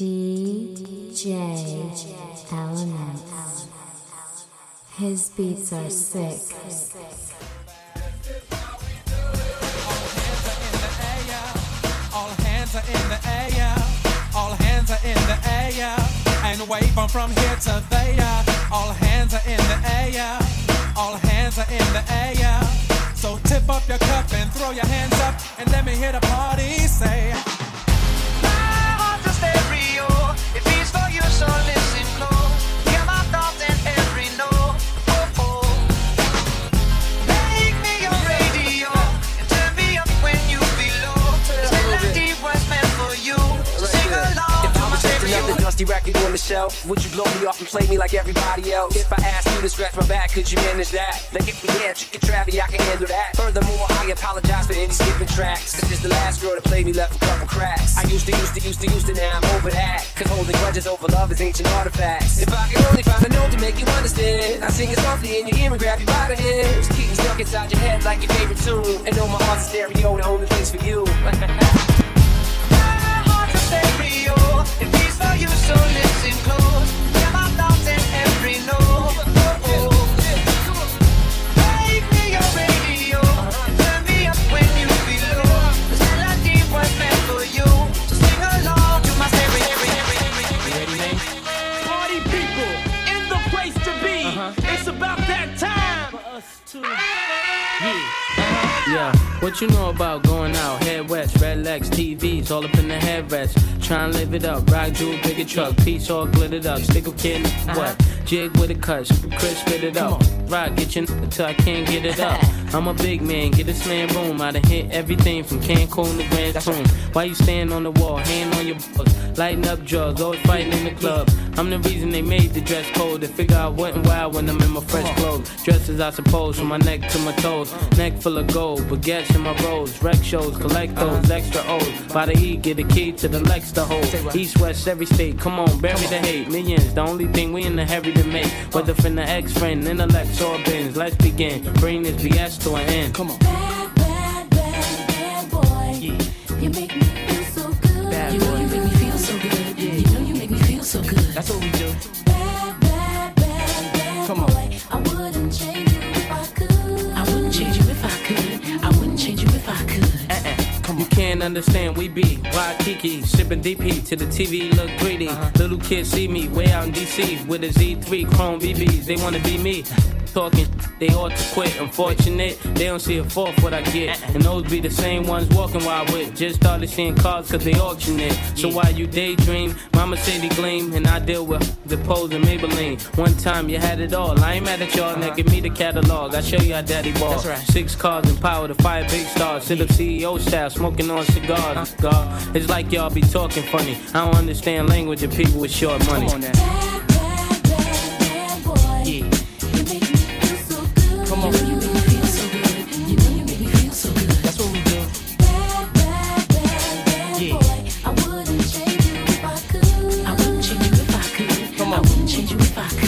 DJ Elements. His beats are sick. All hands are in the air. All hands are in the air. And wave them from here to there. All hands are in the air. All hands are in the air. So tip up your cup and throw your hands up and let me hear the party say. My heart's a stereo. It beats for you, so listen close. Hear my thoughts in every note. Oh, oh. Make me your radio and turn me up when you feel low. This melody was meant for you. So sing along to my stereo. Another dusty record on the shelf. Would you blow me off and play me like everybody else? If I asked you to scratch my back, could you manage that? Like if we had chicken Travie, I can handle that. Furthermore, I apologize for any skipping tracks. Cause just the last girl that played me left a couple cracks. I used to, now I'm over that. Cause holding grudges over love is ancient artifacts. If I could only find a note to make you understand, I sing it softly in your ear and grab you by the head. Just keep me stuck inside your head like your favorite tune. And know my heart's a stereo, the only place for you. My heart's a stereo. It beats for you, so listen close. Hear my thoughts in every note. Oh, oh. Make me your radio. Turn me up when you feel low. This melody was meant for you. So sing along to my stereo. Party people in the place to be. It's about that time for us to. Yeah, what you know about going out? Head west, red legs, TVs, all up in the headrest. Tryna live it up, rock jewel, bigger truck, piece all glittered up. Stick a kid, what? Jig with a cut, Chris spit it up. Rock, get your until I can't get it up. I'm a big man, get a slam room. I done hit everything from Cancun to Grand Tune. Why you stand on the wall, hand on your books, lighting up drugs, always fighting in the club. I'm the reason they made the dress code. They figure I went wild when I'm in my fresh clothes. Dressed as I suppose, from my neck to my toes. Neck full of gold, baguettes in my rolls. Rec shows, collect those extra O's. By the E, get a key to the Lex to hold. East, west, every state, come on, bury the hate. Millions, the only thing we in the hurry to make. Whether from the ex-friend, intellect, or bins. Let's begin, bring this BS to an end. Come on. Bad, bad, bad, bad boy. Yeah. You make me feel so good. Bad you know you make me feel so good. Yeah. You know you make me feel so good. That's what we do. Bad, bad, bad, bad Come on. boy. I wouldn't change you if I could. I wouldn't change you if I could. I wouldn't change you if I could. You can't understand, we be Waikiki, sipping DP to the TV, look greedy. Little kids see me way out in DC with a Z3 Chrome BBs. They wanna be me. Talking, they ought to quit. Unfortunate, they don't see a fourth what I get. And those be the same ones walking while I with. Just started seeing cars cause they auction it. So while you daydream, mama say they gleam. And I deal with the pose and Maybelline. One time you had it all. I ain't mad at y'all, now give me the catalog. I show you how daddy ball. That's right. 6 cars and power to fire big stars. Sit up CEO style, smoking on cigars. God, it's like y'all be talking funny. I don't understand language of people with short money. Bad, bad, bad, bad boy. Yeah. You make me feel so good. Come on. You know you make me feel so good. You know you make me feel so good. That's what we do. Bad, bad, bad, bad Yeah. boy. I wouldn't change you if I could. I wouldn't change you if I could. Come on. I wouldn't change you if I could.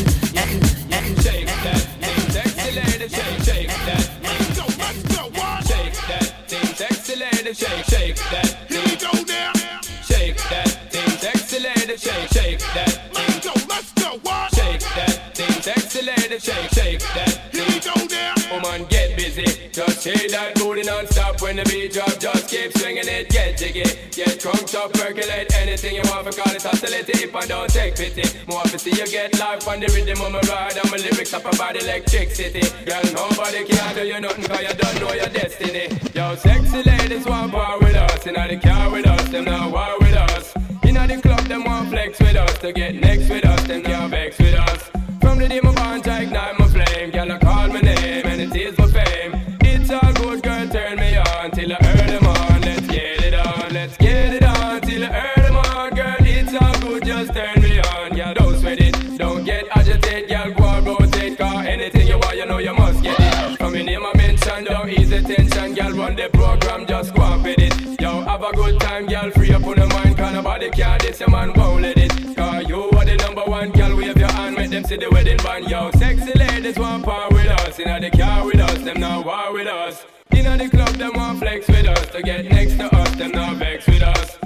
Shake that thing, sexy lady, shake, shake that. Shake that thing, sexy lady, shake, shake that. Here we go now. Shake that thing, sexy lady, shake, shake that. Let's go, what? Shake that thing, sexy lady, shake, shake that. Here we go now. Woman, get busy. Just shake that booty non-stop when the beat drop. Just keep swinging it, get jiggy. Get crunked up, percolate anything you want. For call it hostility if I don't take pity. More to see you get life on the rhythm of my ride. And my lyrics up about electricity. Girl, nobody can do you nothing cause you don't know your destiny. Yo, sexy ladies want power with us. Inna the car with us, them not war with us. Inna the club, them want flex with us. To get next with us, them can't vex with us. From the day my bond, I ignite my flame. Girl, I call my name and it is my fame. It's all good, girl, turn me on till I earn them on. Let's get it on, let's get it on till I earn them on. Girl, it's all good, just turn me on. Girl, don't sweat it, don't get agitated. Girl, go and rotate, cause anything you want, you know you must get it. From your name I mention, don't ease the tension. Girl, run the program, just go and fit it. Yo, have a good time, girl, free up on the mind. Cause nobody care, this your man won't let it. Cause you are the number one, girl, wave your hand, make them see the wedding band. Yo, sexy ladies want power with us. Inna the car with us, them not war with us. Inna the club, them want flex with us. To get next to us, them not vex with us. From the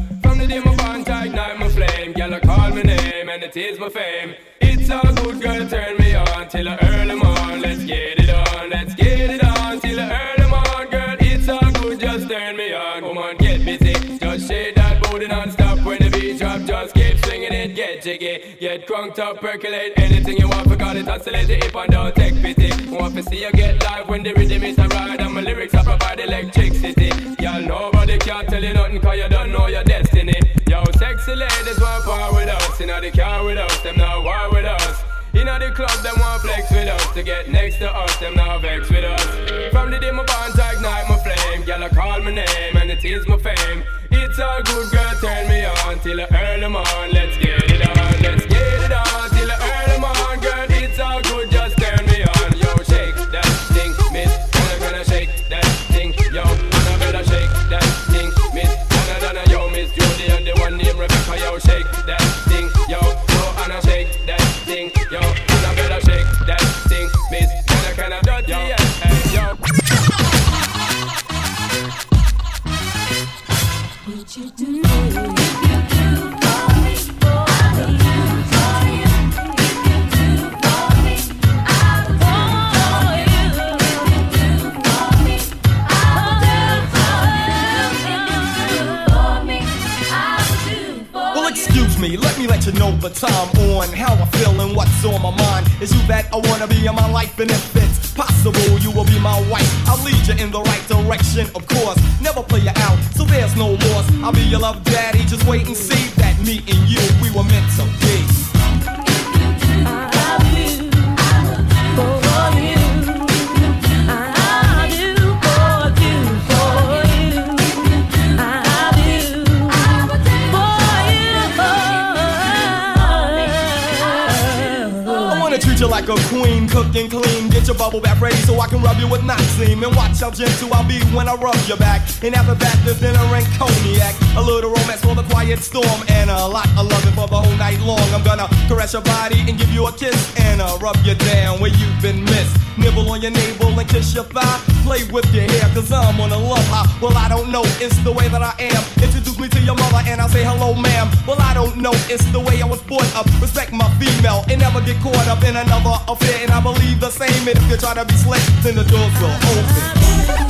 the day my bond I ignite my flame, girl I call my name and it is my fame. It's all good, girl, turn me on till the early morn. Let's get it on, let's get it on till the early morn, girl. It's all good, just turn me on. Come on, get busy, just shake that booty non-stop when the beat drop. Just keep swinging it, get jiggy, get crunked up, percolate anything you want. Forgot it, oscillate it, if I don't take pity. Want to see you get live when the rhythm is a ride and my lyrics are provide electricity. Y'all nobody can tell you nothing 'cause you don't know your destiny. Yo, sexy ladies want part with us, inna the car with us, them not war with us. Inna the club, them want flex with us. To get next to us, them not vex with us. From the day my bond to ignite my flame, girl I call my name and it is my fame. It's all good, girl, turn me on till the early morn. Let's get it on, let's get it on till the early morn, girl. It's all good, just turn me on. Yo, shake that thing, miss, and I'm gonna shake that thing. Yo, and I better shake that thing, miss, and I yo, miss Judy and the one named Rebecca. Yo, shake that thing, yo, and I shake that thing, yo, and I better shake that thing, miss, and I kinda dirty, yo. Would you do for me? You do for me, I'll do for you. You do for me, I'll do for you. You do for me, I'll do for you. You do for me, I'll do for you. Well, excuse me, let you know the time on how I feel and what's on my mind. Is you that I wanna be in my life, and if it's possible, you will be my wife. I'll lead you in the right direction, of course. Never play you out, so there's no loss. I'll be your love daddy, just wait and see that me and you, we were meant to be. Treat you like a queen, cook and clean. Get your bubble bath ready so I can rub you with Noxine. And watch how gentle I'll be when I rub your back. And after that, there's dinner and cognac. A little romance for the quiet storm, and a lot of loving for the whole night long. I'm gonna caress your body and give you a kiss, and rub you down where you've been missed. Nibble on your navel and kiss your thigh. Play with your hair, 'cause I'm on a love high. Well, I don't know, it's the way that I am. Introduce me to your mother and I'll say hello, ma'am. Well, I don't know, it's the way I was brought up. Respect my female and never get caught up in another affair. And I believe the same, and if you try to be slick, then the doors will open.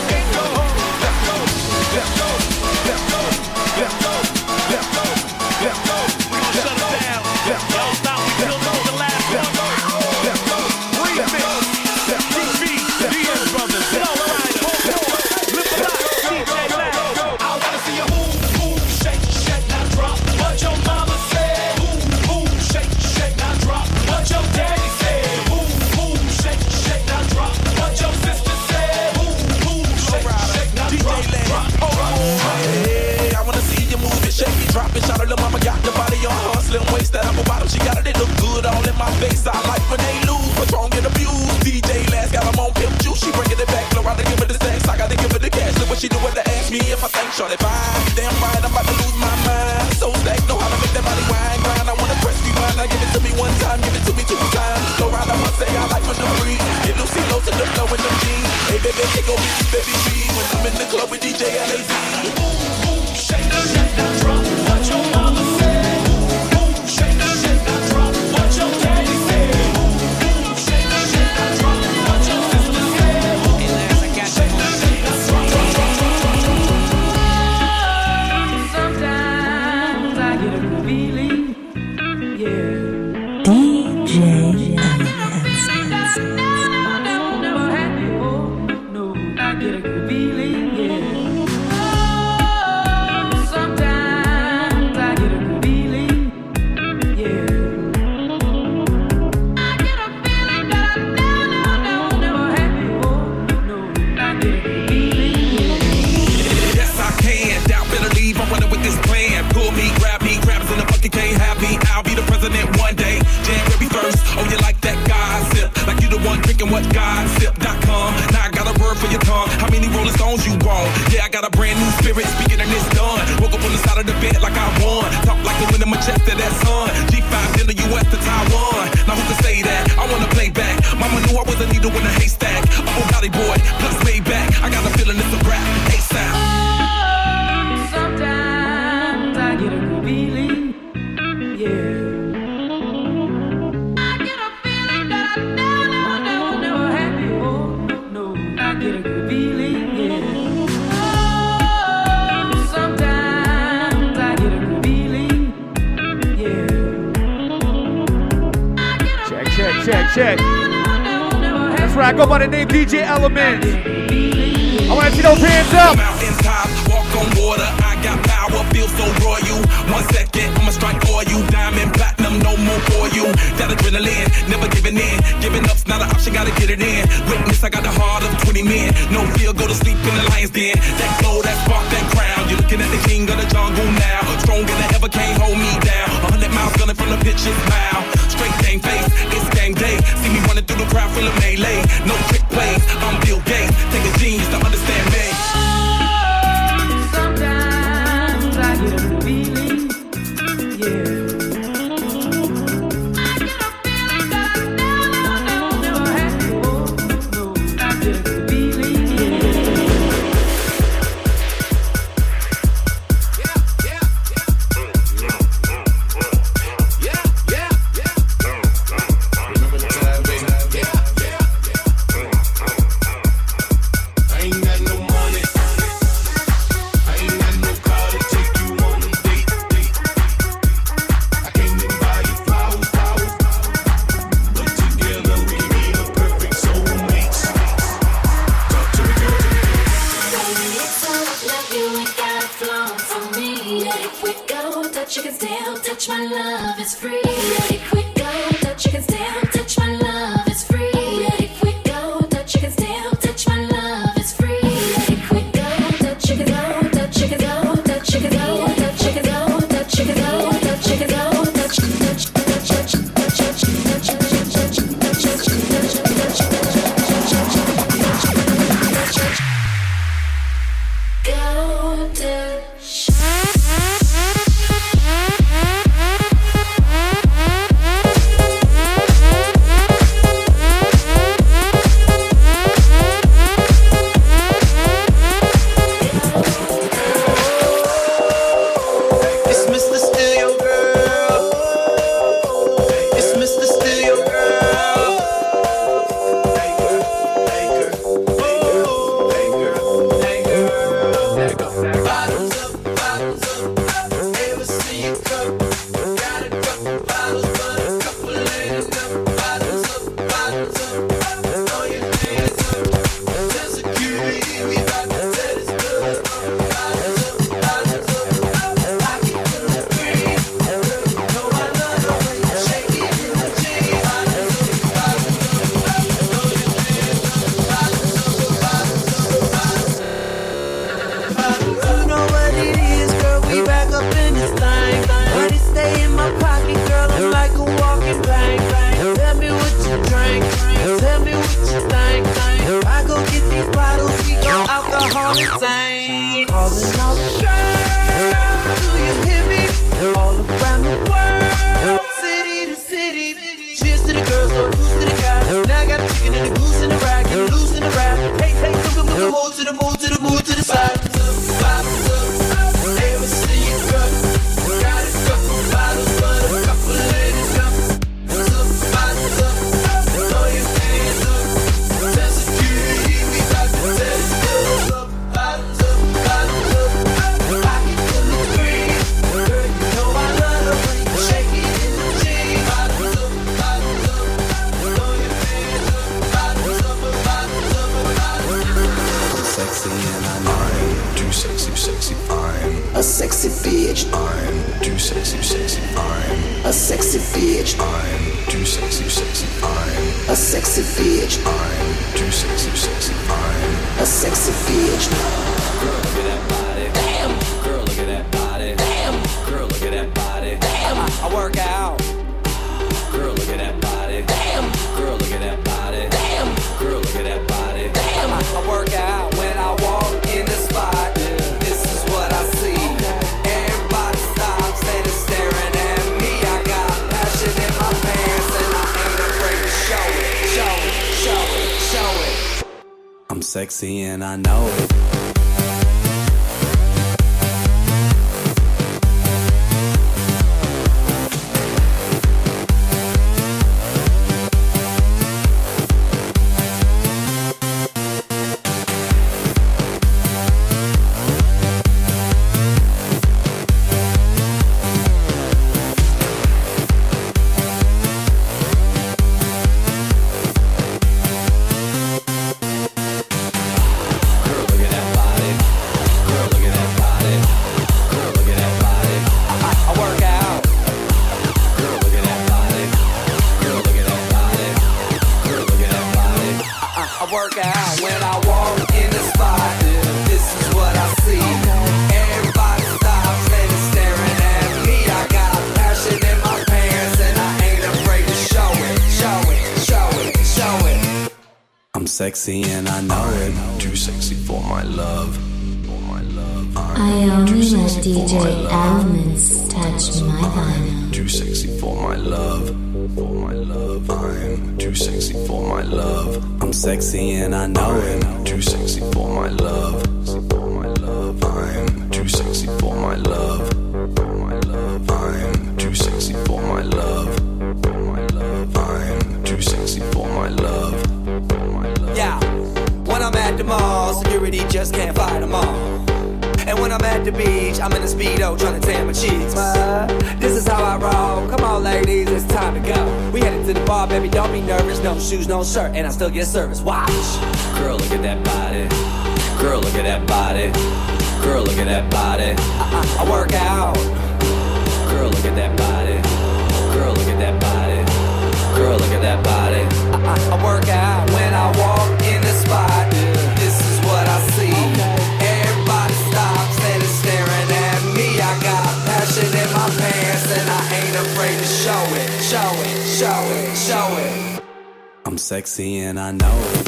Check. That's right, I go by the name DJ Element. I want to see those hands up. Mountain top, walk on water, I got power, feel so royal. 1 second, I'ma strike for you. Diamond, platinum, no more for you. That adrenaline, never giving in. Giving up's not an option, gotta get it in. Witness, I got the heart of 20 men. No fear, go to sleep in the lion's den. That glow, that spark, that crown. You're looking at the king of the jungle now. Stronger than ever, can't hold me down. 100 miles gunning from the pitcher's mouth. Straight game face, it's game day. See me running through the crowd full of melee. No trick plays, I'm Bill Gates. Take a genius to understand me. Sometimes I get a feeling, yeah. I get a feeling that I never had before. No, I get a feeling, touch, you can still touch my love, it's free. Let it quick go, touch, you can still touch my love, it's free. Let it Losing the rag, you're losing the rag. Hey, hey, move to the move to the move to the side. Bottoms up, never see you good. Got a couple bottles, but a couple ladies up. Bottoms up, throw your hands up. Tell security we got the test. Bottoms up, bottoms up. Pocket full of green. Girl, you know I love the way you shake it in the jeans. Bottoms up, bottoms up. Throw your hands up. Bottoms up, bottoms up, bottoms up. Sexy and I'm too sexy, sexy. I'm a sexy bitch. I'm too sexy, sexy. I'm a sexy bitch. I'm too sexy, sexy. I'm a sexy bitch. I'm too sexy, sexy. I'm a sexy bitch. Girl, look at that body. Damn. Girl, look at that body. Damn. Girl, look at that body. Damn. I work out. Girl, look at that body. Damn. Girl, look at that body. Damn. Girl, look at that body. Damn. I work out when I walk in the spot. This is what I see. Everybody stops, they just staring at me. I got passion in my pants and I ain't afraid to show it. Show it, show it, show it. I'm sexy and I know it. Sexy and I know it. I'm too sexy for my love. I only let DJ Elements touch my vinyl. Too sexy for my love. I'm too sexy for my love. I'm sexy and I know it. I'm too sexy for my love. I'm too sexy for my love. I'm too sexy for my love. I'm too sexy for my love. Yeah, when I'm at the mall, security just can't fight them all. And when I'm at the beach, I'm in a Speedo trying to tan my cheeks. This is how I roll. Come on, ladies, it's time to go. We headed to the bar, baby, don't be nervous. No shoes, no shirt, and I still get service. Watch. Girl, look at that body. Girl, look at that body. Girl, look at that body. I work out. Girl, look at that body. Girl, look at that body. Girl, look at that body. I work out when I walk in the spot. This is what I see. Everybody stops and is staring at me. I got passion in my pants and I ain't afraid to show it. Show it, show it, show it. I'm sexy and I know it.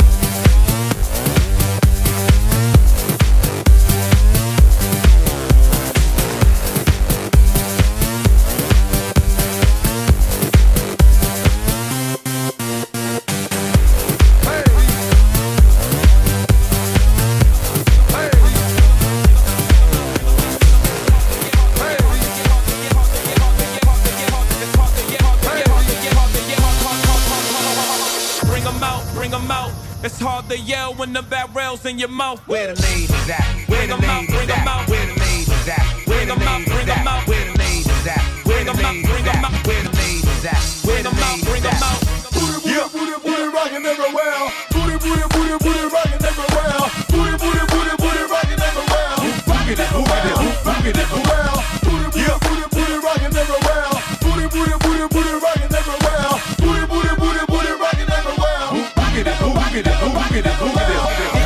It's hard to yell when the barrel's in your mouth. Where the ladies at? Where the ladies at? Where the ladies at? Where the ladies at? Where the ladies at? Where the ladies at? Where the ladies at? Where the ladies at? Booty, booty, booty, booty rockin' everywhere. Booty, booty, booty, booty rockin' everywhere. Booty, booty, booty, booty rockin' everywhere. Rockin' it, rockin' it everywhere. Booty, booty, booty, booty rockin' everywhere. Booty, booty, booty, booty rockin' everywhere. Booty, booty, booty, booty rockin' everywhere. Rockin' it, rockin' it, rockin' it, rockin' it.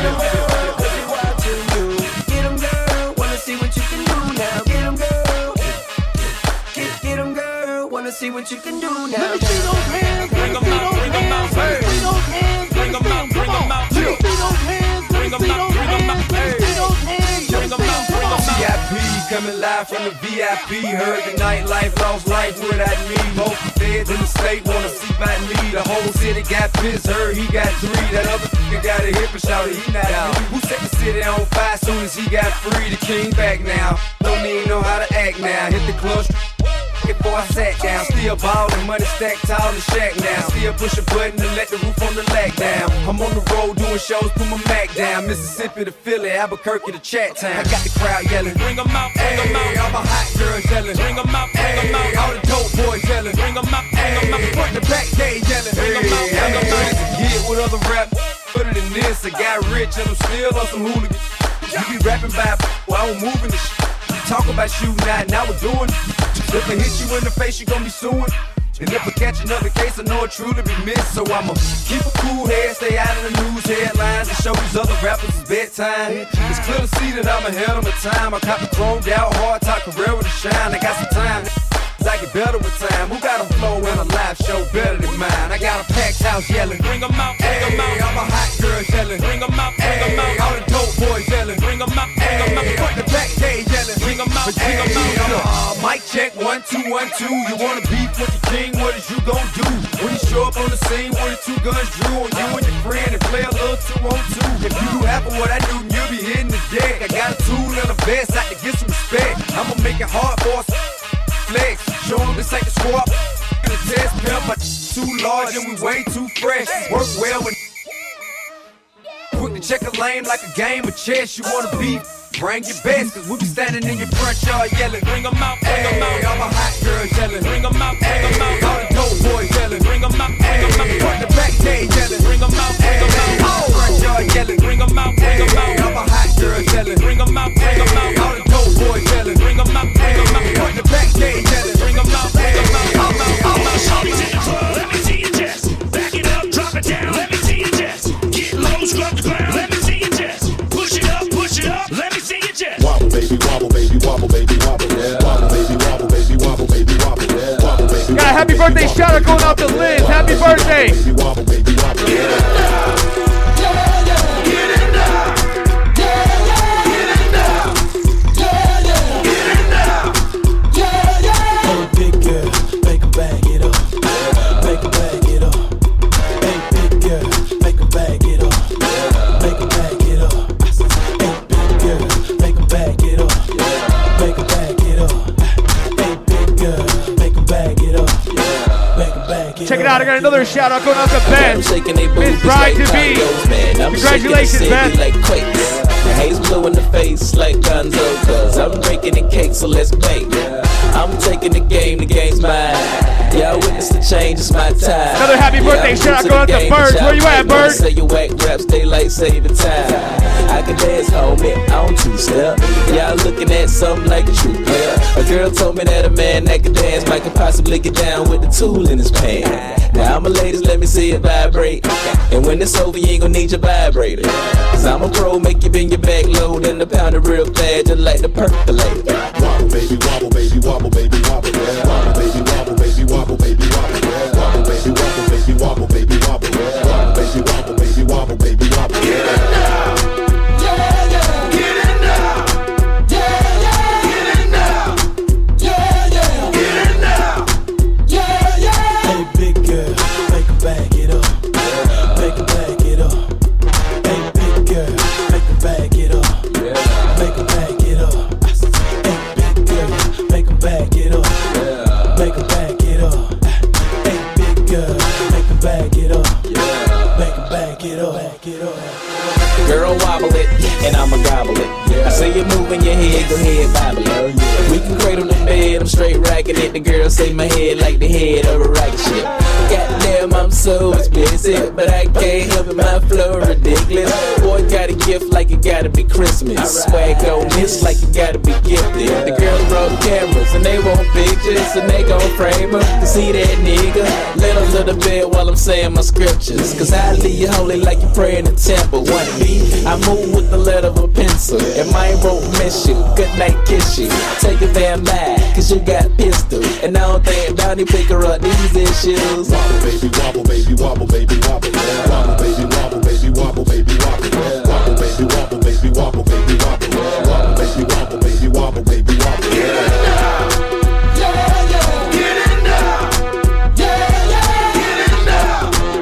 Get 'em, girl, wanna see what you can do now. Get 'em, girl. Get 'em, girl, wanna see what you can do now. Let me see those hands. Bring 'em out, bring 'em out. Bring those hands. Bring 'em out, bring 'em out. Let me see those hands. Bring 'em out, bring 'em out. Let me see those hands. Bring 'em out, bring 'em out. VIP coming live from the VIP. Heard the nightlife, lost life without me. Both the feds in the state wanna see about me. The whole city got pissed, heard he got 3. That other nigga got a hip and shouted he not out. Who set the city on fire soon as he got free? The king back now. Don't even know how to act now. Hit the club before I sat down. Still ballin', money stacked tall in the shack now. Still push a button to let the roof on the lag down. I'm on the road doing shows, put my Mac down. Mississippi to Philly, Albuquerque to Chat Town. I got the crowd yelling, bring 'em out, bring 'em out. All my hot girls yelling, bring 'em out, bring 'em out. All the dope boys yelling, bring 'em out, bring 'em out. Front the back gate yelling, bring 'em out, bring 'em out. Get with other rap, better than this. I got rich and I'm still on some hooligans. You be rapping by while I'm moving the shit. Talk about shooting out, now we're doing it. If I hit you in the face, you gon' be suing. And if I catch another case, I know it truly be missed. So I'ma keep a cool head, stay out of the news headlines, and show these other rappers it's bedtime. It's clear to see that I'm ahead of my time. I cop the chromed out, hard top career with a shine. I got some time. I get better with time. Who got a flow and a live show better than mine? I got a packed house yelling, bring 'em out, bring 'em out. All my hot girls yelling, bring 'em out, bring 'em out. All the dope boys yelling, bring 'em out, bring 'em out. Front the back gate yelling, bring 'em out, bring 'em out. Mic check 1 2 1 2. You wanna beef with the king? What is you gon' do when you show up on the scene with the 2 guns drew on you and your friend and play a little 2-on-2? If you do half of what I do, you'll be hitting the deck. I got a tool and a vest out to get some respect. I'ma make it hard for us. Flex, show 'em this ain't the squad. The test pimp, but too large and we way too fresh. Work well with quick to check a lane like a game of chess. You wanna beef? Bring your best, cause we be standing in your front yard yelling, bring 'em out, bring 'em out. All my hot girls yelling, bring 'em out, bring 'em out. All the dope boys yelling, bring 'em out, bring 'em out. Front the back gate yelling, bring 'em out, bring 'em out. All front yard yelling, bring 'em out, bring 'em out. All my hot girls yelling, bring 'em out, bring 'em out. All the dope boys yelling, bring 'em out, bring 'em out. Front the back gate yelling, bring 'em out, bring 'em out. Shorty's in the club, let me see you just back it up, drop it down, let me see you just get low, scrub the ground, let me see you just push it up, let me see you just wobble, baby, wobble, baby, wobble, baby, wobble, yeah. Wobble, baby, wobble, baby, wobble, baby, wobble, yeah. Wobble, baby. Got a happy birthday shout out going out to Liz. Happy birthday. Baby, wobble, baby, wobble, yeah. Check it out, I got another shout out going out to Ben. His bride to be. Congratulations, Ben. Like the haze blue in the face like Gonzo, cause I'm breaking the cake, so let's bake. I'm taking the game's mine. Y'all witness the change, it's my time. Another happy birthday shout out going out to Bird. Where you at, Bird? Say you whack raps, daylight saving time. I can dance, homie, on 2-step. Y'all looking at something like a true player. A girl told me that a man that can dance might could possibly get down with the tool in his pants. Now I'm a ladies, let me see it vibrate. And when it's over, you ain't gonna need your vibrator. Cause I'm a pro, make you bend your back low, then the pound it real bad, just like the percolator. Wobble, baby, wobble, baby, wobble, baby, wobble, yeah. Wobble, baby, wobble, baby, wobble, baby, wobble, yeah. Wobble, baby, wobble, baby, wobble, baby, wobble, yeah. Wobble, baby, wobble, baby, wobble, baby, wobble, yeah. Girl, wobble it, and I'ma gobble it. I see you moving your head, go ahead, bobble it. We can cradle the bed, I'm straight racking it. The girl say my head like the head of a rocket ship. Goddamn, I'm so explicit, but I can't help it, my flow ridiculous. Boy, got a gift like it gotta be Christmas. Swag on this like you gotta be gifted. The girls brought cameras, and they want pictures, and they gon' frame them to see that nigga. Let a little bit while I'm saying my scriptures. Cause I leave you holy like you pray in the temple. One beat, I move with the letter of a pencil. And mine won't miss you, good night kiss you. Take a damn back, cause you got pistol. And I don't think Donnie pick her up these issues. Wobble, baby, wobble, baby, wobble, baby, wobble, yeah. Wobble, baby, wobble, baby, wobble, baby, wobble, yeah. Wobble, baby, wobble, baby, wobble, baby, wobble, yeah. Wobble, baby, wobble, baby, wobble, baby, wobble, yeah. Get in now, get in now, get in now,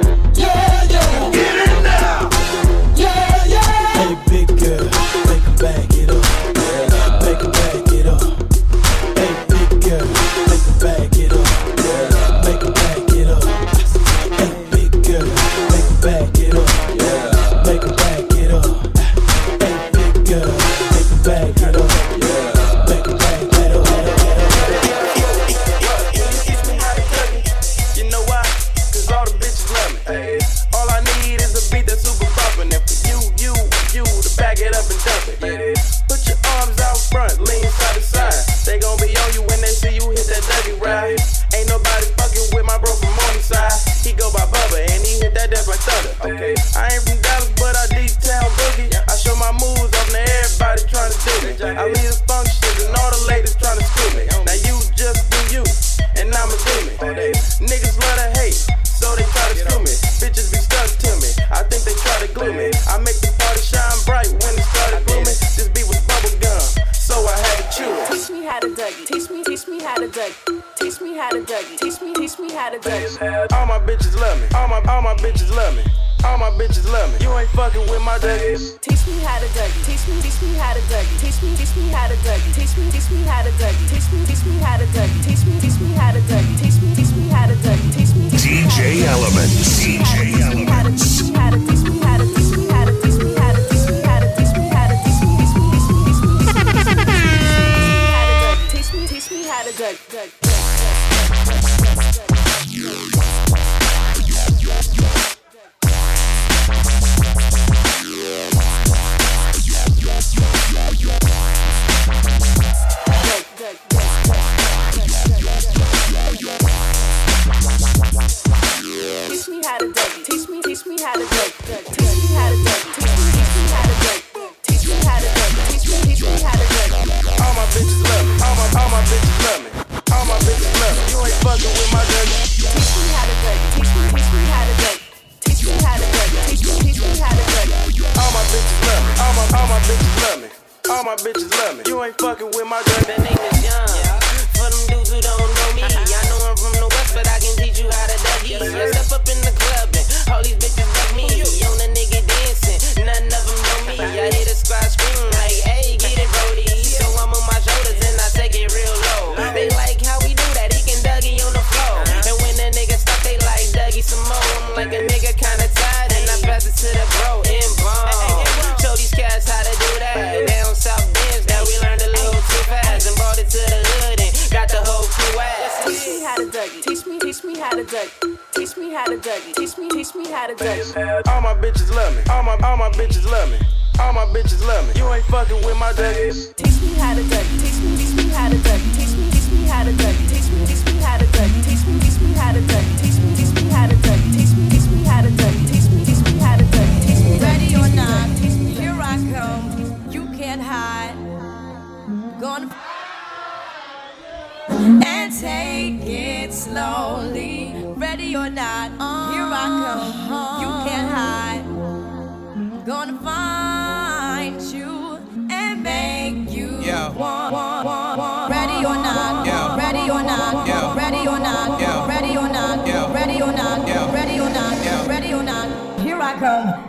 I ain't from Dallas, but I deep town boogie. I show my moves off to everybody trying to do me. I lead the functions and all the ladies trying to screw me. Now you just do you, and I'ma do me. Niggas love to hate, so they try to screw me. Bitches be stuck to me, I think they try to glue me. I make the party shine bright when it started glooming. This beat was bubble gum, so I had to chew it. Teach me how to Dougie. Teach me how to Dougie. Teach me how to Dougie. Teach me how to Dougie. All my bitches love me. All my bitches love me. All my bitches love me. You ain't fucking with my Dougies. Teach me how to Dougie. Teach me how to Dougie. Teach me how to Dougie. Teach me how to Dougie. Teach me how to Dougie. Teach me how to Dougie. Teach me how to Dougie. Teach me DJ Elements. DJ Elements. Teach me how to teach me how to teach me how to teach me how to teach me how to teach me how to teach me how to Dougie. Teach me how to Dougie. Teach me how to Dougie. Teach me how to Dougie. Teach me how to Dougie. Teach me how to Dougie. Teach me how to Dougie. All my bitches love me. All my bitches love me. All my bitches love me. You ain't fucking with my Dougie. Teach me how to Dougie. Teach me how to Dougie. Teach me how to Dougie. Teach me how to Dougie. All my bitches love me. All my bitches love me. All my bitches love me. You ain't fucking with my Dougie. The name is Young. For them dudes who don't know me, I know I'm from the West, but I can teach you how to Dougie. I step up in the club and all these bitches like me. On the nigga dancing, none of them know me. I hear the squad scream like, hey, get it, Brody. So I'm on my shoulders and I take it real low. They like how we do that, he can Dougie on the floor. And when the nigga stop, they like Dougie some more. I'm like a nigga kinda tired and I pass it to the bro in bomb. Show these cats how to do that. Down south Benz, that we learned a little too fast and brought it to the hood and got the whole crew ass. Teach me how to Dougie. Teach me how to Dougie. Teach me how to Dougie. Teach me how to Dougie. All my bitches love me. All my bitches love me. All my bitches love me. You ain't fucking with my Dougies. Teach me how to Dougie. Teach me how to Dougie. Teach me how to Dougie. Teach me how to Dougie. Teach me how to Dougie. Teach me how to Dougie. Teach me how to Dougie. Teach me how to Dougie. Ready or not, here I come. You can't hide. Gonna and take it slowly. Ready or not, here I come. You can't hide. Gonna find you and make you want. Ready or not, ready or not, ready or not, ready or not, ready or not, ready or not, ready or not. Here I come.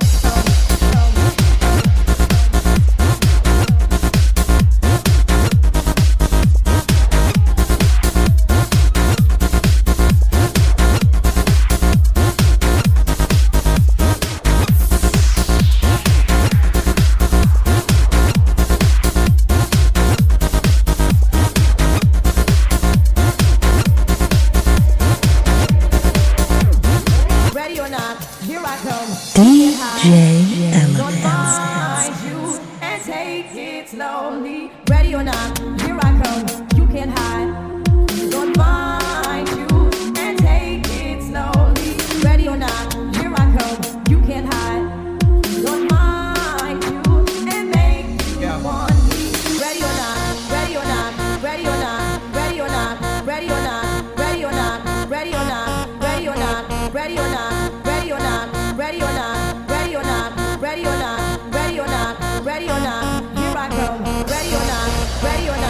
DJ Elements. Find you and take it slowly. Ready or not, here I come. You can't hide. Gonna find you and take it slowly. Ready or not, here I come. You can't hide. Gonna find you and make you want me. Ready or not, ready or not, ready or not, ready or not, ready or not, ready or not, ready or not, ready or not, ready or not, ready or not, ready or not, ready or not, ready or not, ready or not, ready or not, here I come. Ready or not, ready or not.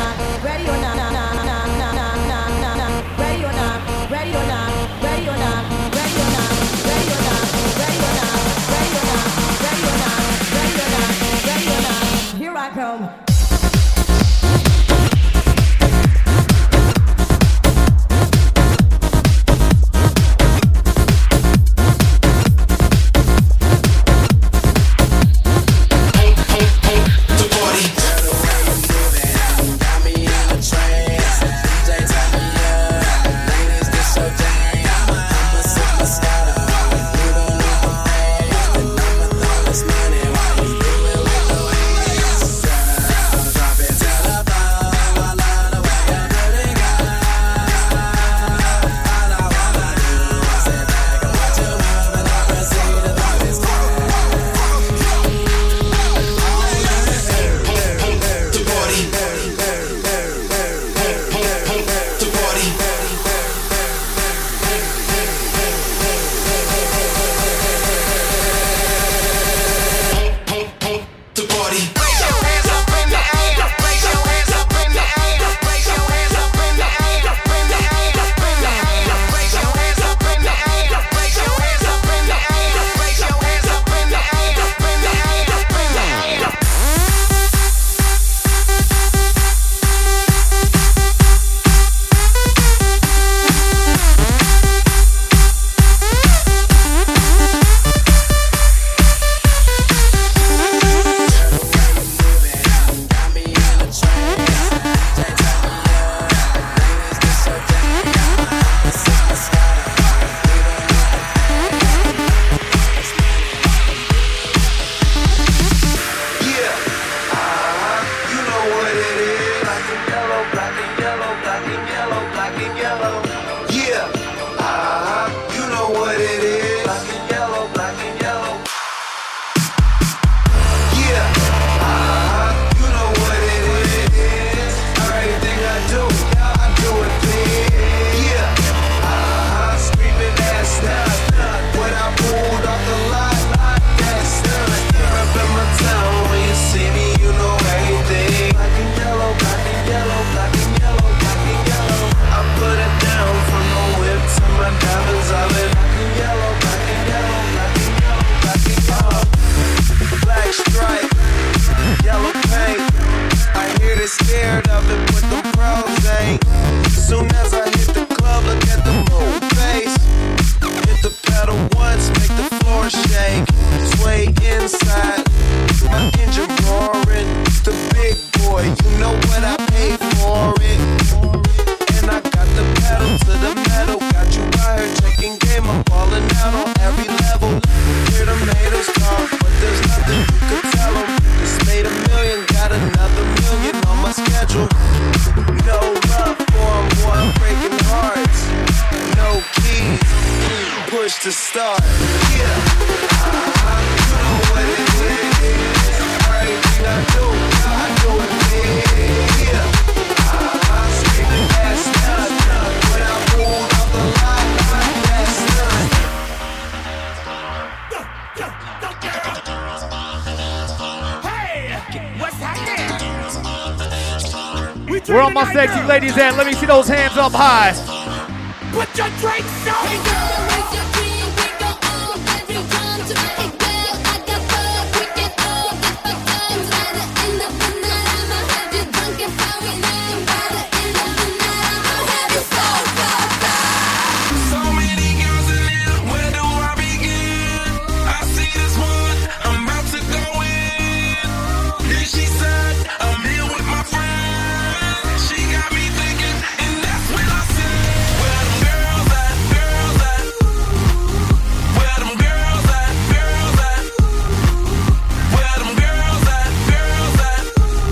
Where all my sexy ladies at? Let me see those hands up high. Put your drinks up. Hey girl, raise your drink. We go on every time to make it well. I got love. We can all get fucked up. By the end of the night, I'ma have you drunk and flowing in. By the end of the night, I'ma have you so fucked up. So many girls in here, where do I begin? I see this one, I'm about to go in. Then she said, I'm here with my friend. She got me thinking, and that's when I said, where them girls at, girls at? Where them girls at, girls at? Where them girls at, girls at?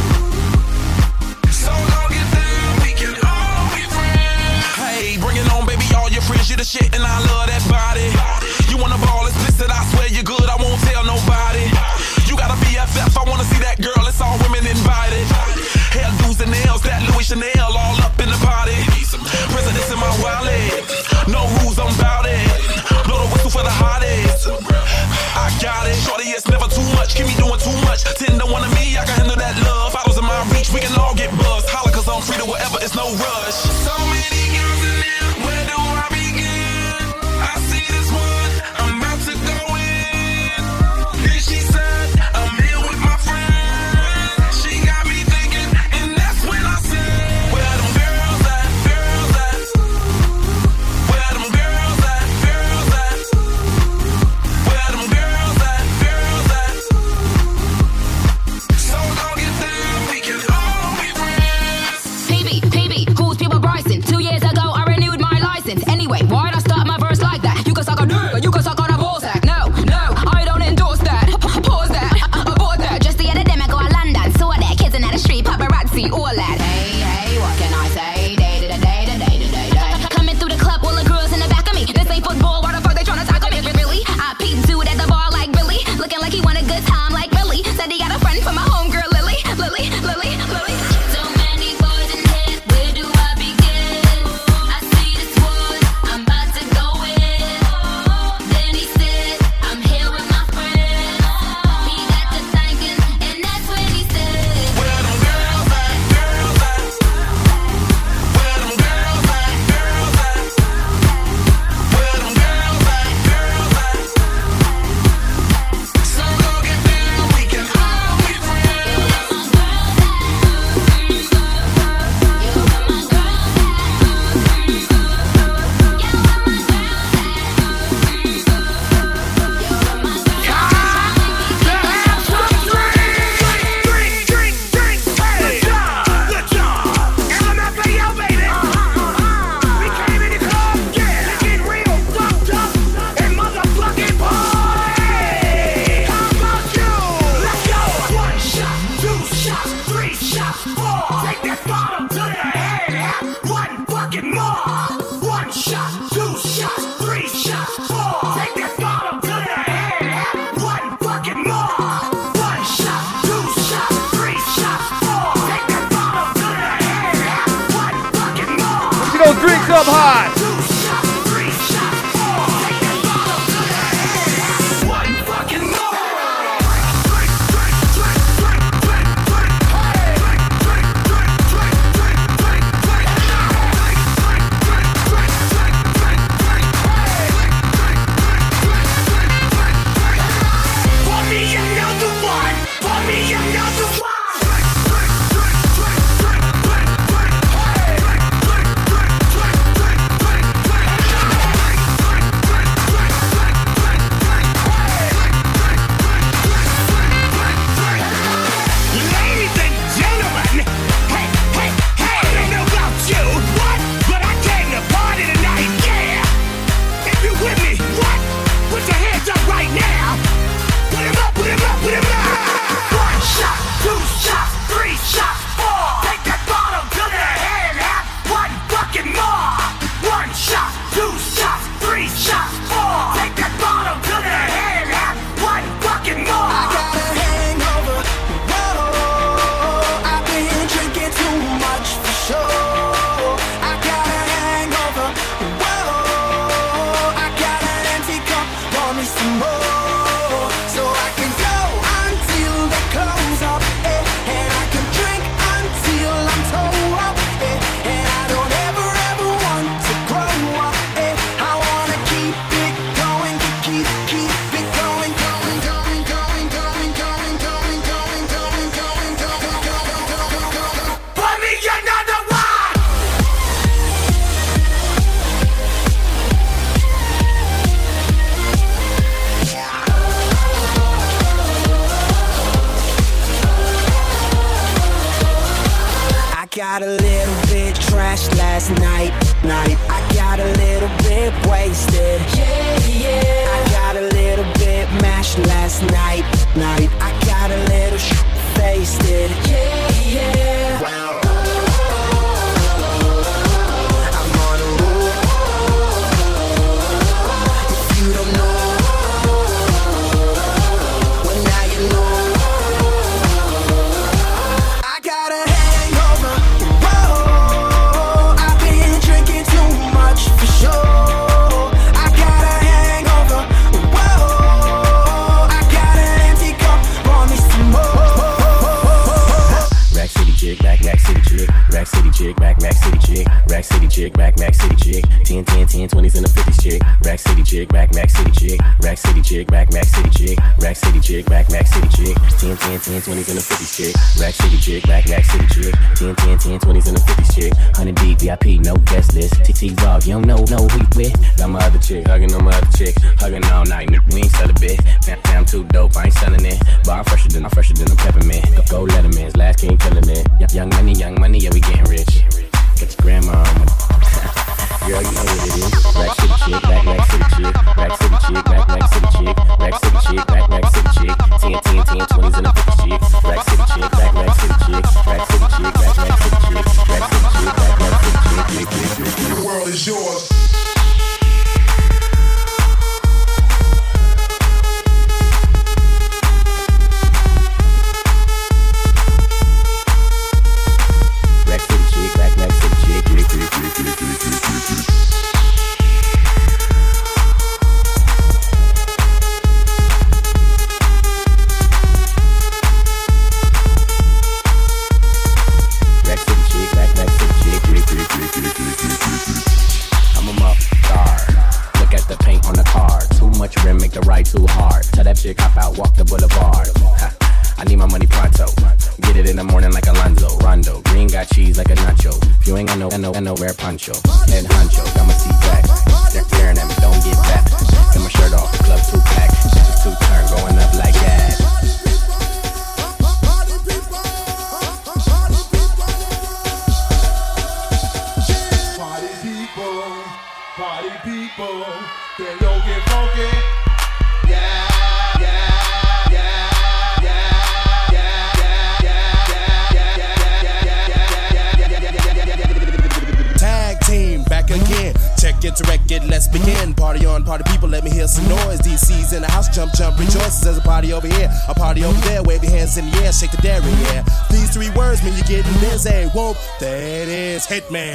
So don't get down, we can all be friends. Hey, bring it on, baby, all your friends, you the shit, and I love that body. You wanna ball explicit, I swear you're good, I won't tell nobody. You got a BFF, I wanna see that girl, it's all women invited. Hairdos and nails, that Louis Chanel, all up in the party. Presidents in my wallet, no rules, I'm bout it. Blow the whistle for the hottest. I got it, shorty, it's never too much, keep me doing too much. 10 to 1 of me, I can handle that love. Bottles in my reach, we can all get buzzed. Holla, cause I'm free to whatever, it's no rush. So many girls in there, where do I begin? I see this one, I'm about to go in. Then she said, I'm here with my friend. She got me thinking, and that's when I said, where them girls at, girls at? Where them girls at, girls at? Where them girls at, girls at? So don't get down, we can all be friends. PB, who's people Bryson? 2 years ago, I renewed my license. Anyway, why'd I start my verse like that? You can suck on dick, you can suck on a ball sack. No, I don't endorse that. Pause that, abort that. Just the other day, I go to London. Saw that kids in the street, paparazzi, all that. Hey, what can I say? Day. Coming through the club, all the girls in the back of me. This ain't football, why the fuck they tryna tackle me? Really? I peeped dude at the bar like Billy. Looking like he want a good time like Billy. Said he got a friend from my homegirl Lily. So many boys in here, where do I begin? I see this one, I'm about to go in. Then he said, I'm here with my friend. He got to thinking, and that's when he said, Where them girls at, girls at? Where them girls at, girls at? Where them girls at, girls at? So don't get down, we can all be friends. Take that bottom to the head. One bucket more. 1 shot, 2 shots, 3 shots, 4. Take that bottom to the head. 1 bucket more. 1 shot, 2 shots, 3 shots, 4. Take that bottom to the head. 1 bucket more. Let me see those drinks up high. 2 shots, 3 shots, 4. Take that bottom to the head. 1 bucket more. Pour me another one. Pour me another one. got a little bit trashed last night. I got a little bit wasted. I got a little bit mashed last night. I got a little faced it. Wow. I'm on a roll. If you don't know, well now you know. I got a hangover. Whoa, I've been drinking too much for sure. I got a hangover. Whoa, I got an empty cup. Pour me some more. Rack City chick, Rack City chick, Rack City chick, Rack City chick, Rack City chick, Rack City chick, 10, 20s and the 50s chick, Rack City chick, Rack City chick, Rack City chick, Rack City chick, Rack City chick, Rack City chick, 10, 20s and the 50s chick, Rack City chick, Rack City chick, 10, 20s and the 50s chick, 100 deep VIP, no guest list, TT Rock, you don't know who we with. Got my other chick, hugging on my other chick, hugging all night, nigga, we ain't sell a bit. I'm too dope, I ain't selling it, but I'm fresher than a peppermint. Go Letterman's, last king killing it. Young money, yeah, we getting rich. Got your grandma on me. Girl, you know what it is. Rack City chick, Rack City chick, Rack City chick, Rack City chick, Rack City chick, Rack City chick, 10, 20s and the 50s chick, Rack City chick, Rack City chick, Rack City chick, Rack City chick, Rack City chick, Rack City chick. The world is yours. Rack City chick, Rack City chick, I'm a motherfucker star. Look at the paint on the car. Too much rim, make the ride too hard. Tell that chick hop out, walk the boulevard. I need my money pronto. Get it in the morning like Alonzo. Rondo. Green got cheese like a nacho. If you ain't got no rare poncho. Head honcho, got my seat back. They're staring at me, don't get back. Get my shirt off, the club too packed. It's two turn, going up like that. Party people, then yo get funky. Tag team back again. Check it to record, let's begin. Party on, party people, let me hear some noise. DC's in the house, jump, rejoices. There's a party over here, a party over there. Wave your hands in the air, shake the dairy, yeah. These three words mean you're getting busy. Whoop, that is Hitman.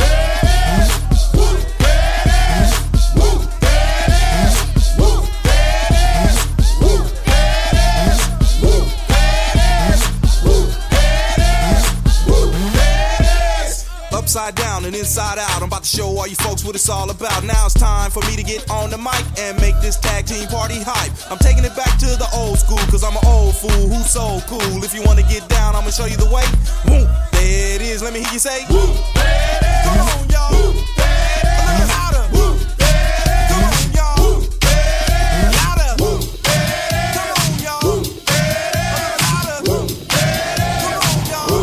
Upside down and inside out, I'm about to show all you folks what it's all about. Now it's time for me to get on the mic and make this tag team party hype. I'm taking it back to the old school, cause I'm an old fool who's so cool. If you wanna get down, I'ma show you the way. Woo, there it is, let me hear you say woo. Come on, y'all. A little louder. Come on, y'all. Louder. Come on, y'all. A little louder. Come on, y'all.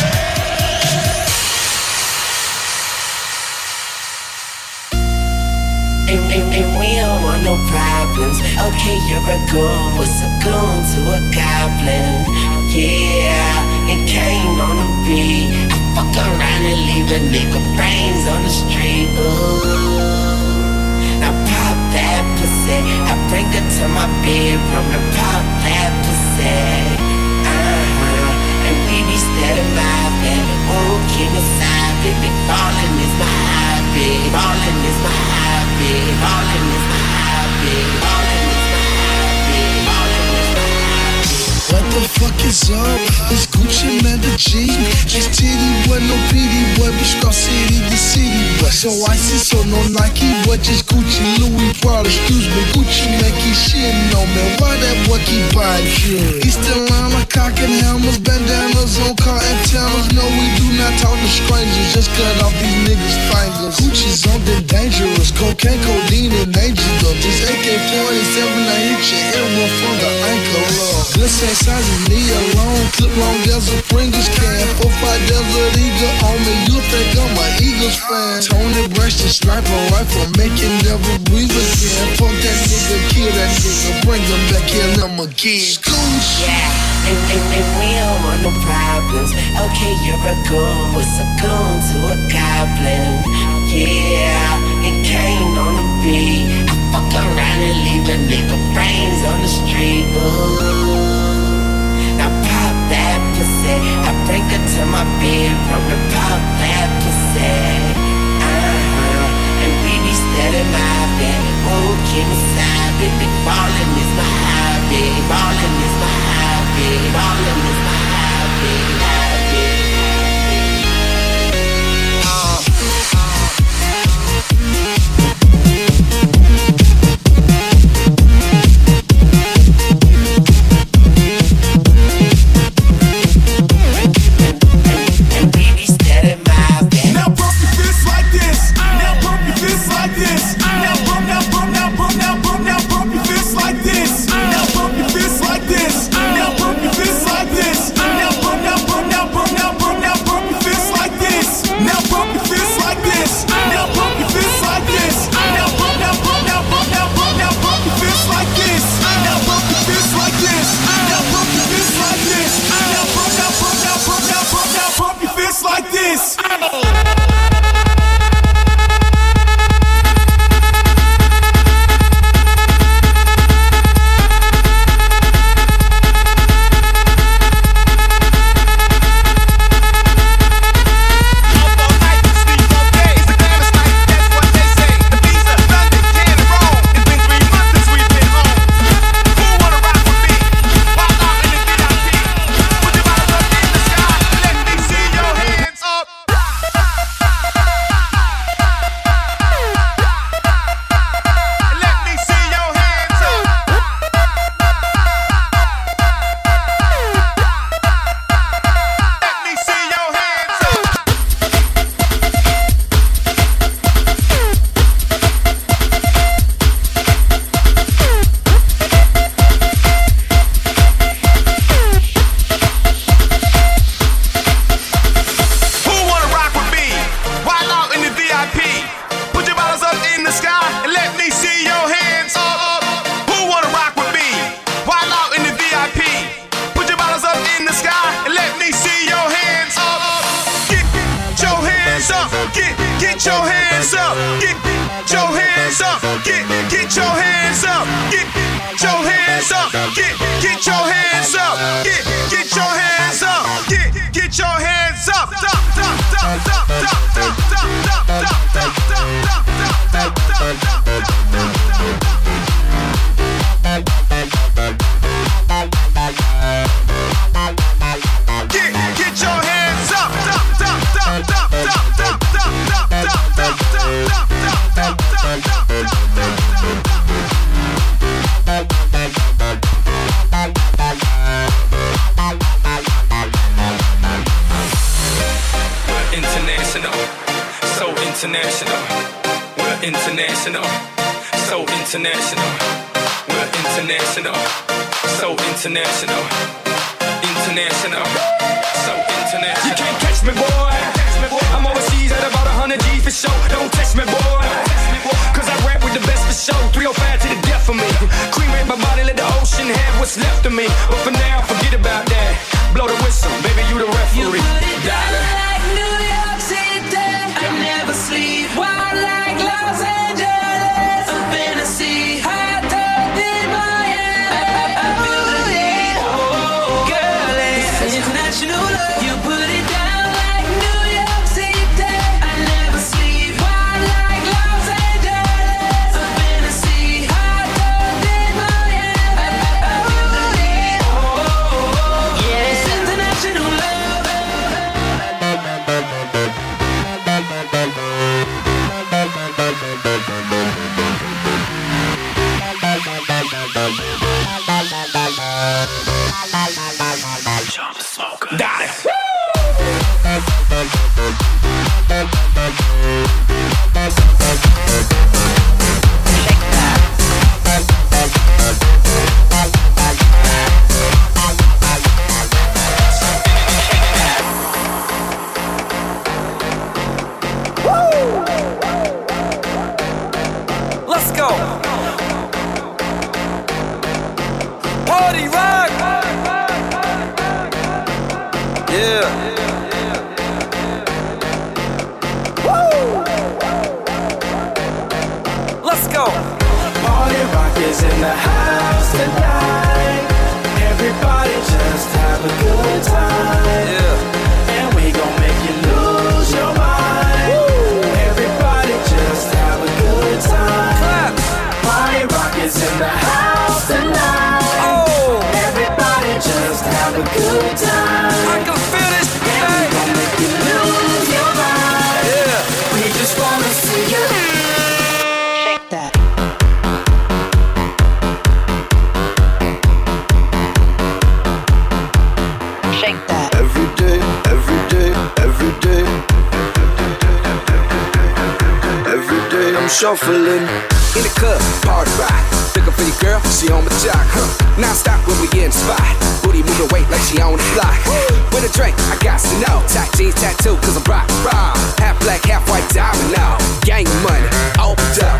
And we don't want no problems. Okay, you're a goon. What's a goon to a goblin? Yeah, it came on the beat. I fuck around and leave a nigga brains on the street. Ooh, now pop that pussy. I bring her to my bedroom and pop that pussy. And we be steady vibing. Oh, keep it side, baby. Ballin' is my hobby. Ballin' is my hobby. Ballin' is my hobby. Ballin' is my hobby. Ballin' is my hobby. What the fuck is up? It's Gucci Man the G. It's titty boy, no PD boy, bitch cross city to city boy. So icy, so no Nike, but just Gucci, Louis Prada, excuse me, Gucci man keep shitting on me. Why that boy keep buying shit? East Atlanta, cock and helmets, bandanas on car antennas. No, we do not talk to strangers, just cut off these niggas' fingers. Gucci's on the dangerous, cocaine, codeine, and angel. This AK-47, I hit your everyone from the ankle up. This ain't size of me alone, clip long as a Pringles can. 4-5 Desert Eagle fan. Tony Brush the sniper rifle, make it never breathe again. Fuck that nigga, kill that nigga, bring him back, kill him again. Scooch. Yeah, and we don't want no problems. Okay, you're a goon, what's a goon to a goblin? Yeah, it came on the beat. I fuck around and leave a nigga brains on the street. Ooh. Now pop that pussy, I bring her to my bedroom and pop that pussy. And we be steady mobbing. Oh, keep me side, baby. Ballin' is my hobby. Ballin' is my hobby. Ballin' is my hobby. party rock. Yeah. Woo! Let's go. Party rock is in the house tonight. Everybody just have a good time. Yeah. And we gon' make you lose your mind. Woo! Everybody just have a good time. Clap. Party rock is in the house tonight. Oh. Everybody just have a good time. I can feel this. And we gon' make you lose your mind. Yeah. We just wanna see you shake that. Every day, every day, every day. Every day I'm shuffling. In the club, party rock. Looking for your girl, she on the jock. Non-stop when we in the spot. Booty moving weight like she on the block. With a drink, I got to know. Tight jeans, tattoo, cause I'm rock, raw. Half black, half white, diamond now. Gang money, opened up.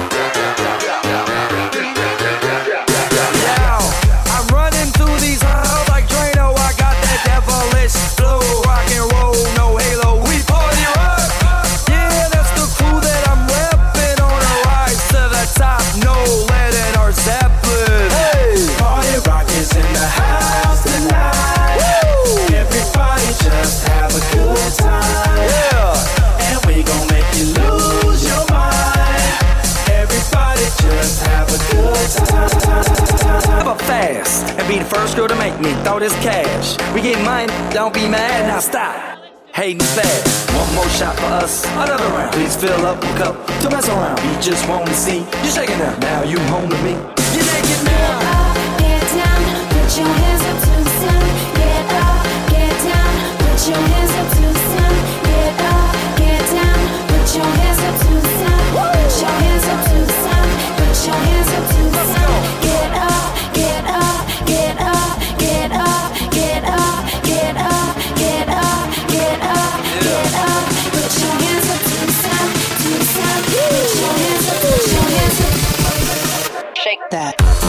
I'm running through these halls like Drano. I got that devilish flow. Rock and roll, no halo. We party rock. Yeah, that's the crew that I'm repping on a rise to the top. No lead in our Zeppelin. Hey, party rock is in the house tonight. Woo! Everybody just have a good time. Yeah, and we gon' make you lose your mind. Everybody just have a good time. I'm up fast and be the first girl to make me throw this cash. We get mine, don't be mad, now stop. Hating is bad. One more shot for us, another round. Please fill up a cup, don't mess around. We just wanna see you shaking up. Now you home with me. You naked now. Get up, get down, put your hands up to the sun. Get up, get down, put your hands up to the sun. Get up, get down, put your hands up to the sun. Put your hands up to the sun. Put your hands up to the sun. Get up, get up, get up, get up, get up, get up, get up, get up, get up. Put your hands up to the sun, to the sun. Put your hands up, put your hands up. Shake that.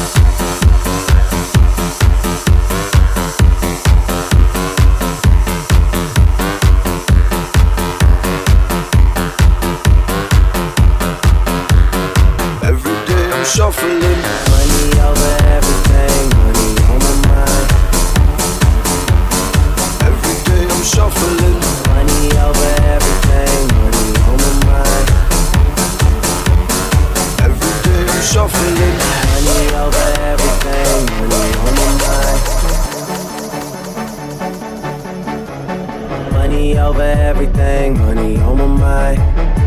Every day I'm shuffling. Money over everything, money on my mind. Every day I'm shuffling. Money over everything, money on my mind. Every day I'm shuffling. Money over everything, money on my mind. Money over everything, money on my mind.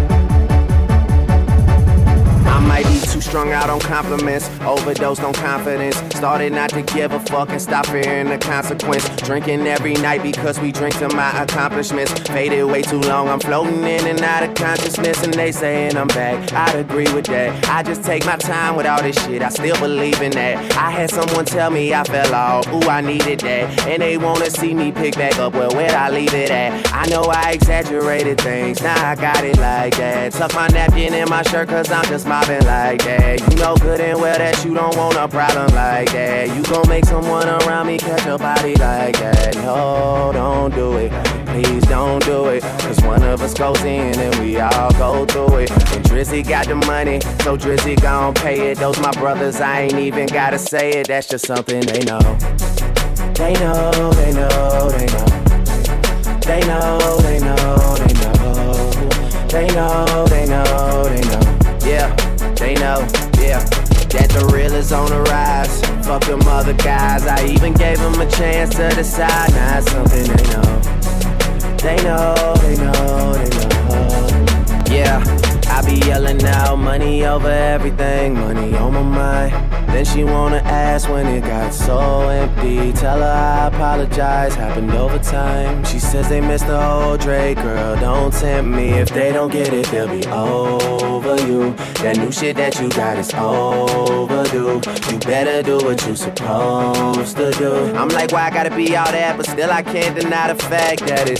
I might be too strung out on compliments, overdosed on confidence. Started not to give a fuck and stop fearing the consequence. Drinking every night because we drink to my accomplishments. Faded way too long, I'm floating in and out of consciousness. And they saying I'm back, I'd agree with that. I just take my time with all this shit, I still believe in that. I had someone tell me I fell off, ooh, I needed that. And they wanna see me pick back up, well, where'd I leave it at? I know I exaggerated things, now I got it like that. Tuck my napkin in my shirt cause I'm just mobbing like that. You know good and well that you don't want a problem like that. You gon' make someone around me catch a body like that. No, don't do it, please don't do it. Cause one of us goes in and we all go through it. And Drizzy got the money, so Drizzy gon' pay it. Those my brothers, I ain't even gotta say it. That's just something they know. They know, they know, they know. They know, they know, they know. They know, they know, they know. Yeah, they know, yeah. That the real is on the rise. Fuck them other guys. I even gave them a chance to decide. Now it's something they know. They know, they know, they know. Yeah, I be yelling out money over everything, money on my mind. Then she wanna ask when it got so empty. Tell her I apologize, happened over time. She says they missed the whole Drake, girl, don't tempt me. If they don't get it, they'll be over you. That new shit that you got is overdue. You better do what you supposed to do. I'm like, why I gotta be all that? But still I can't deny the fact that it's true.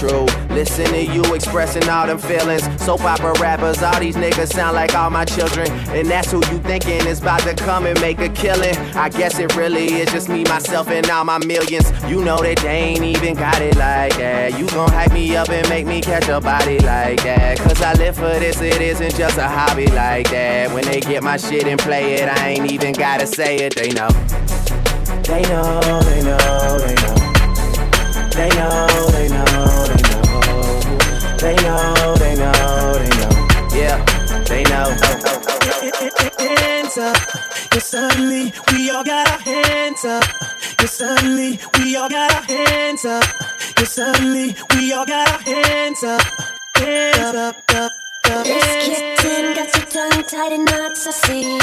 true. Listen to you expressing all them feelings. Soap opera rappers, all these niggas sound like all my children. And that's who you thinking is about to come and make a killing. I guess it really is just me, myself, and all my millions. You know that they ain't even got it like that. You gon' hype me up and make me catch a body like that. Cause I live for this, it isn't just a hobby like that. When they get my shit and play it, I ain't even gotta say it, they know. They know, they know, they know. They know, they know, they know. They know, they know, they know. Yeah, they know. Hands up. Yeah, suddenly we all got our hands up. Yeah, suddenly we all got our hands up. Yeah, suddenly we all got our hands up. Hands up, up, up. It's kicked in, got your tongue tied in knots, I see.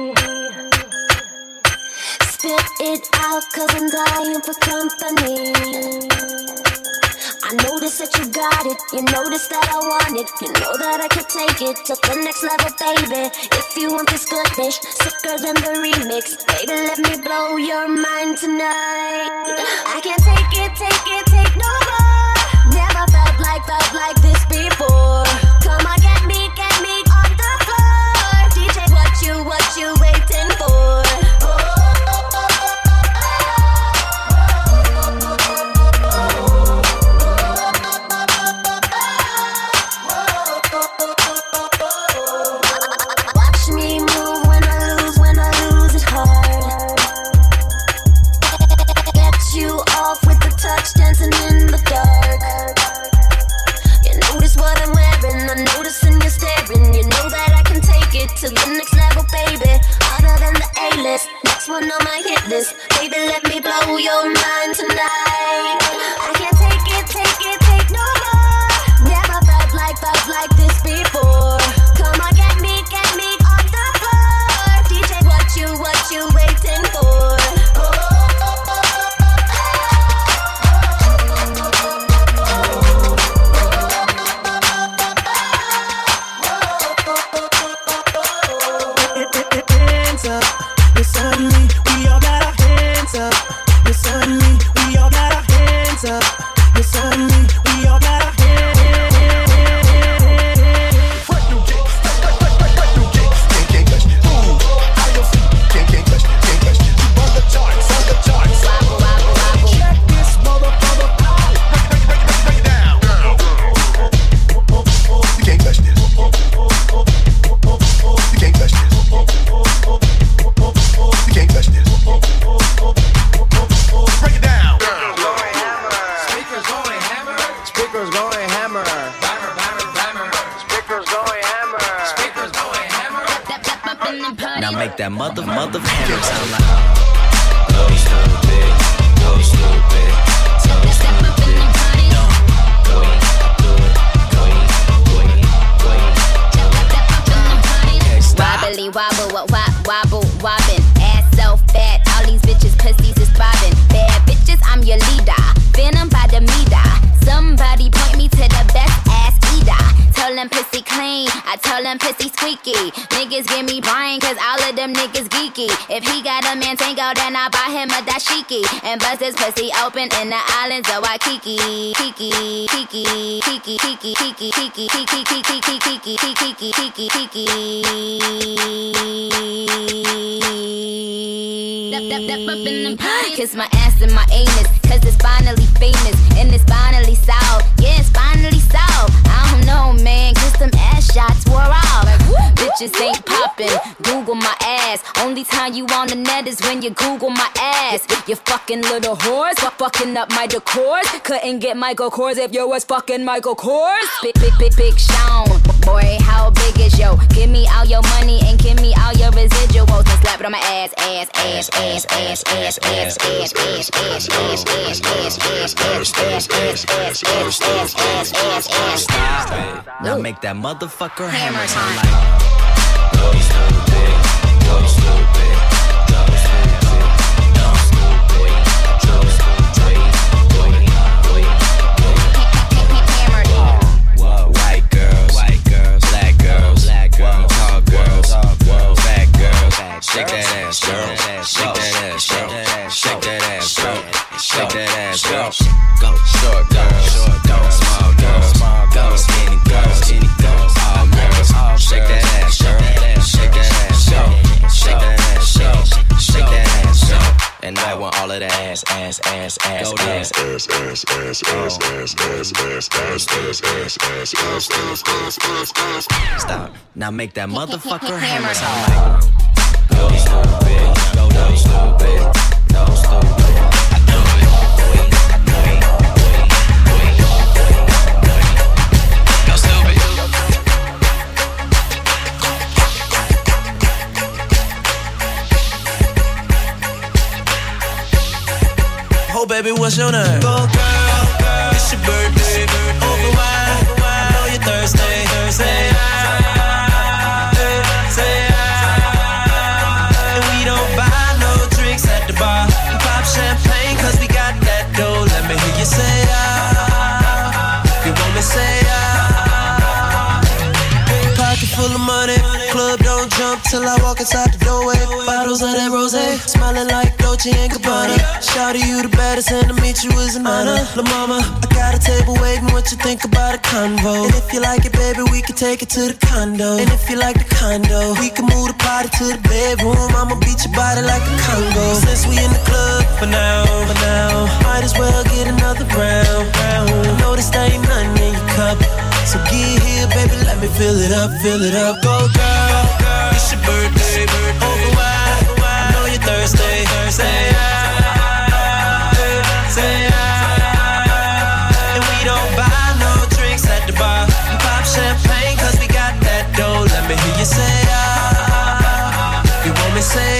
Spit it out, cause I'm dying for company. I notice that you got it, you notice that I want it. You know that I can take it to the next level, baby. If you want this goodness, sicker than the remix. Baby, let me blow your mind tonight. I can't take it, take no more. Never felt like this before. Come on, get me on the floor. DJ, what you waiting for? Dancing in the dark. You notice what I'm wearing, I'm noticing you're staring. You know that I can take it to the next level, baby. Harder than the A-list, next one on my hit list. Baby, let me blow your mind tonight. I can't take it, take no more. Never felt like this before. Come on, get me on the floor. DJ, what you waiting for? Suddenly, we all got our hands up. Yeah, suddenly, we all got our hands up. Yeah, suddenly, we all got our hands. Can't touch this. Ooh, how your feet? Can't touch this. Can't touch this. You on the charts, on the charts. Check this motherfucker out. Break it down. You can't touch this. You can't touch this. You can't touch this. Break it down. Speakers going hammer. Speakers going hammer. Bammer, bammer, bammer. Speakers going hammer. Speakers going hammer. Now make that mother hammer sound like. Go stupid, go stupid, go stupid. Wobbly wobble, wobble, wobbin'. Ass so fat, all these bitches pussies is bobbin'. Bad bitches, I'm your leader. Venom by the meter. Somebody point me to the best ass eater. Tell them pussy clean, I tell them pussy squeaky. Niggas give me brain, cause all of them niggas geeky. If he got a Mantango, then I buy him a dashiki. And bust his pussy open in the islands of Waikiki. Kiki, kiki, kiki, kiki, kiki, kiki, kiki, kiki, kiki, kiki, kiki, kiki, Kiss my ass and my anus, cause it's finally famous. And it's finally solved, yeah, it's finally solved. I don't know, man, cause them ass shots wore off. Bitches ain't poppin', Google my ass. Only time you on the net is when you Google my ass. You fucking little whores, fucking up my decors. Couldn't get Michael Kors if you was fucking Michael Kors. Big Sean, boy, how big is yo? Give me all your money and give me all your residuals and slap it on my ass, ass, ass, ass, ass, ass, ass, ass, ass, ass, ass, Stop. Now make that motherfucker hammer sound like. Go stupid, go stupid, go stupid, go stupid, go stupid, White girls, black girls, tall girls, fat girls. Shake that ass, girl. Shake that ass, girl. Shake that ass, girl. Shake that ass, girl. Go short girls, small And I want all of that ass. Stop. Now make that motherfucker hammer time. Go stupid. Go stupid. Go stupid. Oh baby, what's your name? Go girl, it's your birthday. Open wide, I know you're thirsty. Say ah, say ah. And we don't buy no drinks at the bar. We pop champagne cause we got that dough. Let me hear you say ah. You want me say ah. Pocket full of money, club don't jump till I walk inside the doorway. Bottles of that rosé, smiling like Dolce & Gabbana. Shout you the baddest and to meet you is an honor. La mama, I got a table waiting, what you think about a convo? And if you like it, baby, we can take it to the condo. And if you like the condo, we can move the party to the bedroom. I'ma beat your body like a Congo. Since we in the club, for now, might as well get another round. I know this ain't nothing in your cup, so get here, baby, let me fill it up. Go girl, it's your birthday. Open wide, I know you're thirsty. Say ah, say ah. And we don't buy no drinks at the bar. We pop champagne cause we got that dough. Let me hear you say ah. You want me say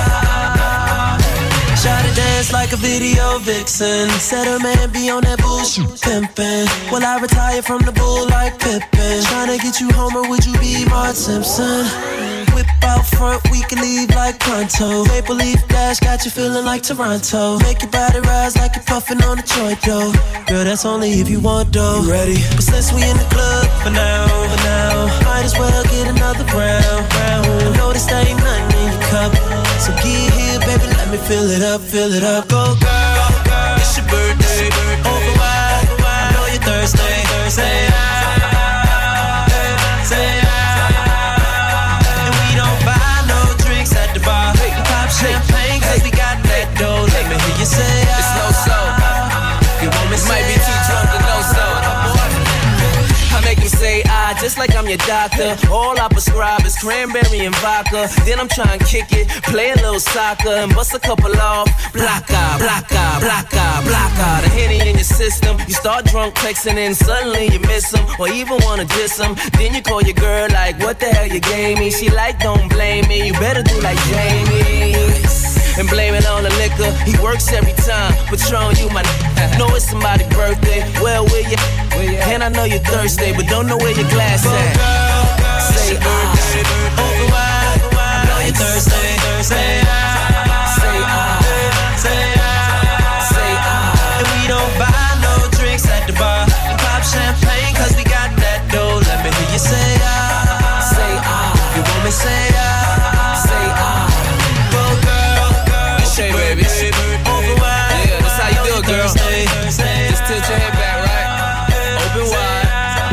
ah. Try to dance like a video vixen. Said her man be on that bullshit pimpin'. Well, I retire from the bull like Pippin. Tryna get you home or would you be Marge Simpson? Whip out front, we can leave like pronto. Maple leaf dash got you feeling like Toronto. Make your body rise like you're puffin' on a joint dough. Girl, that's only if you want dough. You ready? But since we in the club for now, might as well get another round. I know this ain't nothing in your cup, so get here, baby, let me fill it up. Go girl, it's your birthday. Open wide, I know you're thirsty. Say ah, say ah. And we don't buy no drinks at the bar. We pop champagne cause we got that dough. Let me hear you say ah. It's no soul. You want me might be too drunk to know so. I make him say ah, just like I'm your doctor. All I prescribe is cranberry and vodka. Then I'm trying to kick it, play a little soccer, and bust a couple off. Blocka. The Henny in your system. You start drunk texting and suddenly you miss him, or even wanna diss him. Then you call your girl like, what the hell you gave me? She like, don't blame me, you better do like Jamie. And blame it on the liquor, he works every time. Patron, you my know it's somebody's birthday. Well, where you? And I know you're thirsty, but don't know where your glass at. Say ah, open wide, I know you're thirsty. Say ah, say ah, say ah, say ah. And we don't buy no drinks at the bar. We pop champagne cause we got that dough. Let me hear you say ah, say ah. You want me say ah, say ah. Go girl, Okay, baby. open wide. Yeah, that's how you do it, girl. Just tilt your head back, right? Open wide.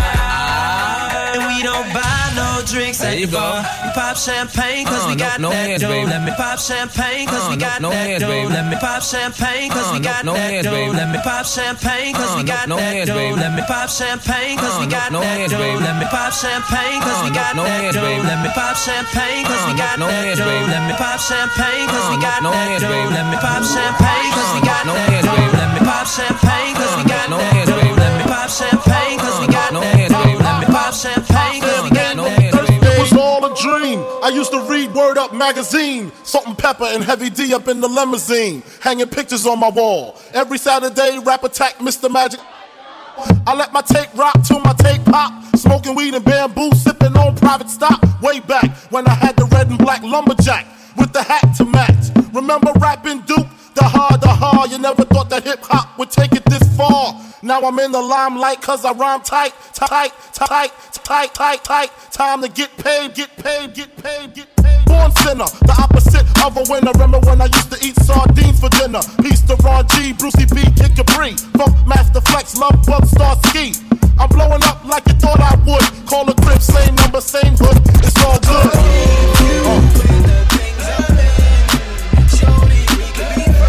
And we don't buy no drinks at the bar. We pop champagne cause we got no that hands, dough. baby. Let me pop champagne cause we got no that hands, dough. baby. Let me pop champagne cause we got no that hands, dough. baby. Let me pop champagne cause we got no that hands, dough. baby. Let me pop champagne cause we got no that hands, dough. baby. Let me pop champagne cause we got no that hands, dough. baby. Let me pop champagne cause we got no that hands, dough. baby. Let me pop champagne cause we got no that hands, dough. baby. Let me pop champagne cause we got no that hands, dough. baby. Let me pop champagne cause we got no that hands, dough. baby. Let me pop champagne cause we got no that hands, dough. baby. Let me pop champagne cause we got that dough. It was all a dream. I used to read Word Up magazine. Salt and Pepper and Heavy D up in the limousine. Hanging pictures on my wall. Every Saturday, Rap Attack, Mr. Magic. I let my tape rock till my tape pop. Smoking weed and bamboo, sipping on private stock. Way back when I had the red and black lumberjack with the hat to match. Remember rapping Duke? The hard. You never thought that hip hop would take it this far. Now I'm in the limelight cause I rhyme tight. Time to get paid. Born sinner, the opposite of a winner. Remember when I used to eat sardines for dinner? Peace to Ron G, Brucey B, Kid Capri, Funk Master Flex, Love Bug, Star Ski. I'm blowing up like you thought I would. Call a crib, same number, same hood. It's all good.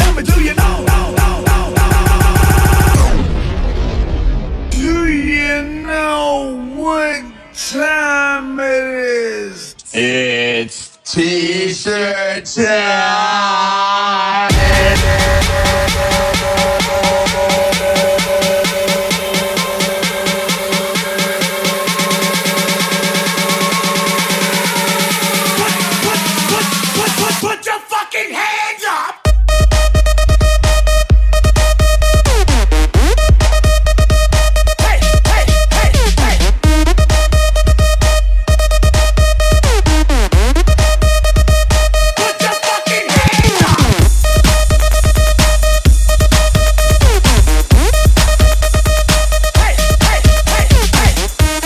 Tell me, do you know? Do you know what time it is? It's T-shirt time. Put your fucking hands up! Hey, hey, hey, hey! Put your fucking hands up! Hey, hey, hey, hey!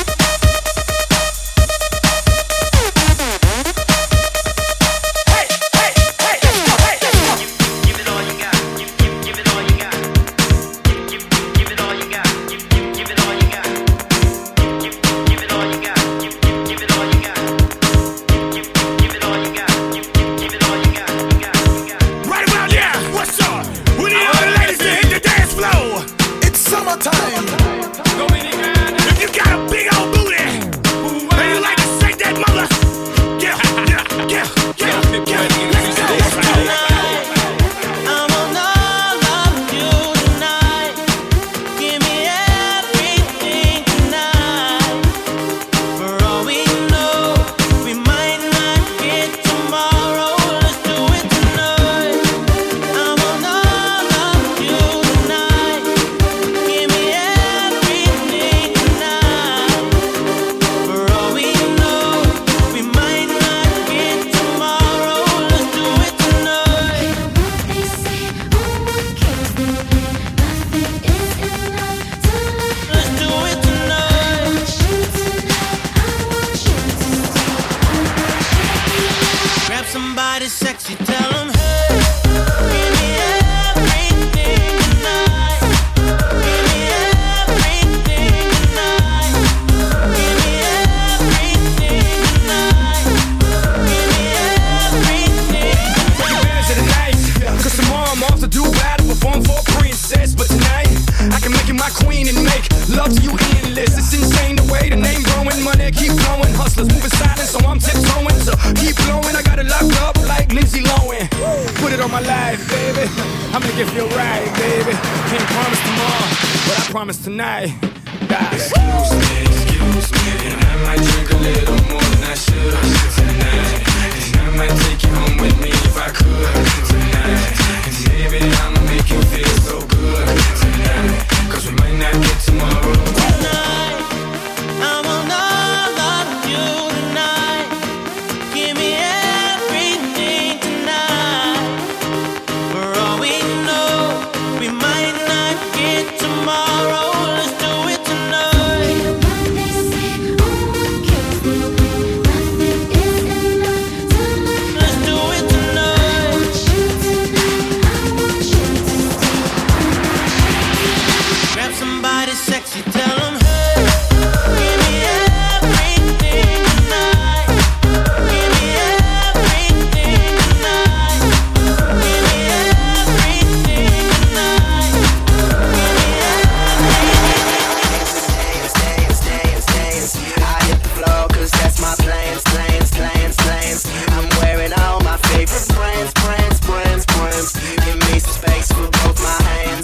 Right about now, what's up? We need all the ladies to hit the dance floor. It's summertime. If you got a big old booty and you like to shake that mother, yeah, let's go. I'm on all of you tonight. Give me everything tonight. For all we know, we might not get tomorrow. Let's do it tonight. I'm on all of you tonight. Give me everything tonight. For all we know, we might not get tomorrow. Let's do it tonight. Let's do it tonight. Grab somebody sexy, tell them, hey, give me everything tonight. Give me everything tonight. Give me everything tonight. Give me everything Bands of the night, cause tomorrow I'm off to do battle, perform for a princess. But tonight, I can make you my queen and make love to you endless. It's insane the way the name growing, money keep flowing. Hustlers moving silent, so I'm tiptoeing. So keep blowing, I got it locked up like Lindsay Lohan. Put it on my life, baby. I'm gonna get feel right, baby. Can't promise tomorrow, but I promise tonight. Excuse me, and I might drink a little more than I should tonight. And I might take you home with me if I could tonight. And maybe I'ma make you feel so good tonight. Cause we might not get tomorrow. tonight. I'm on all of you tonight. Give me everything tonight. For all we know, we might not get tomorrow. Let's do it tonight. Let's do it tonight. Grab somebody sexy, tell them, hey, give me everything tonight. Give me everything tonight. Give me everything tonight. I hit the floor cause that's my plans. I'm wearing all my favorite brands. Give me some space for both my hands.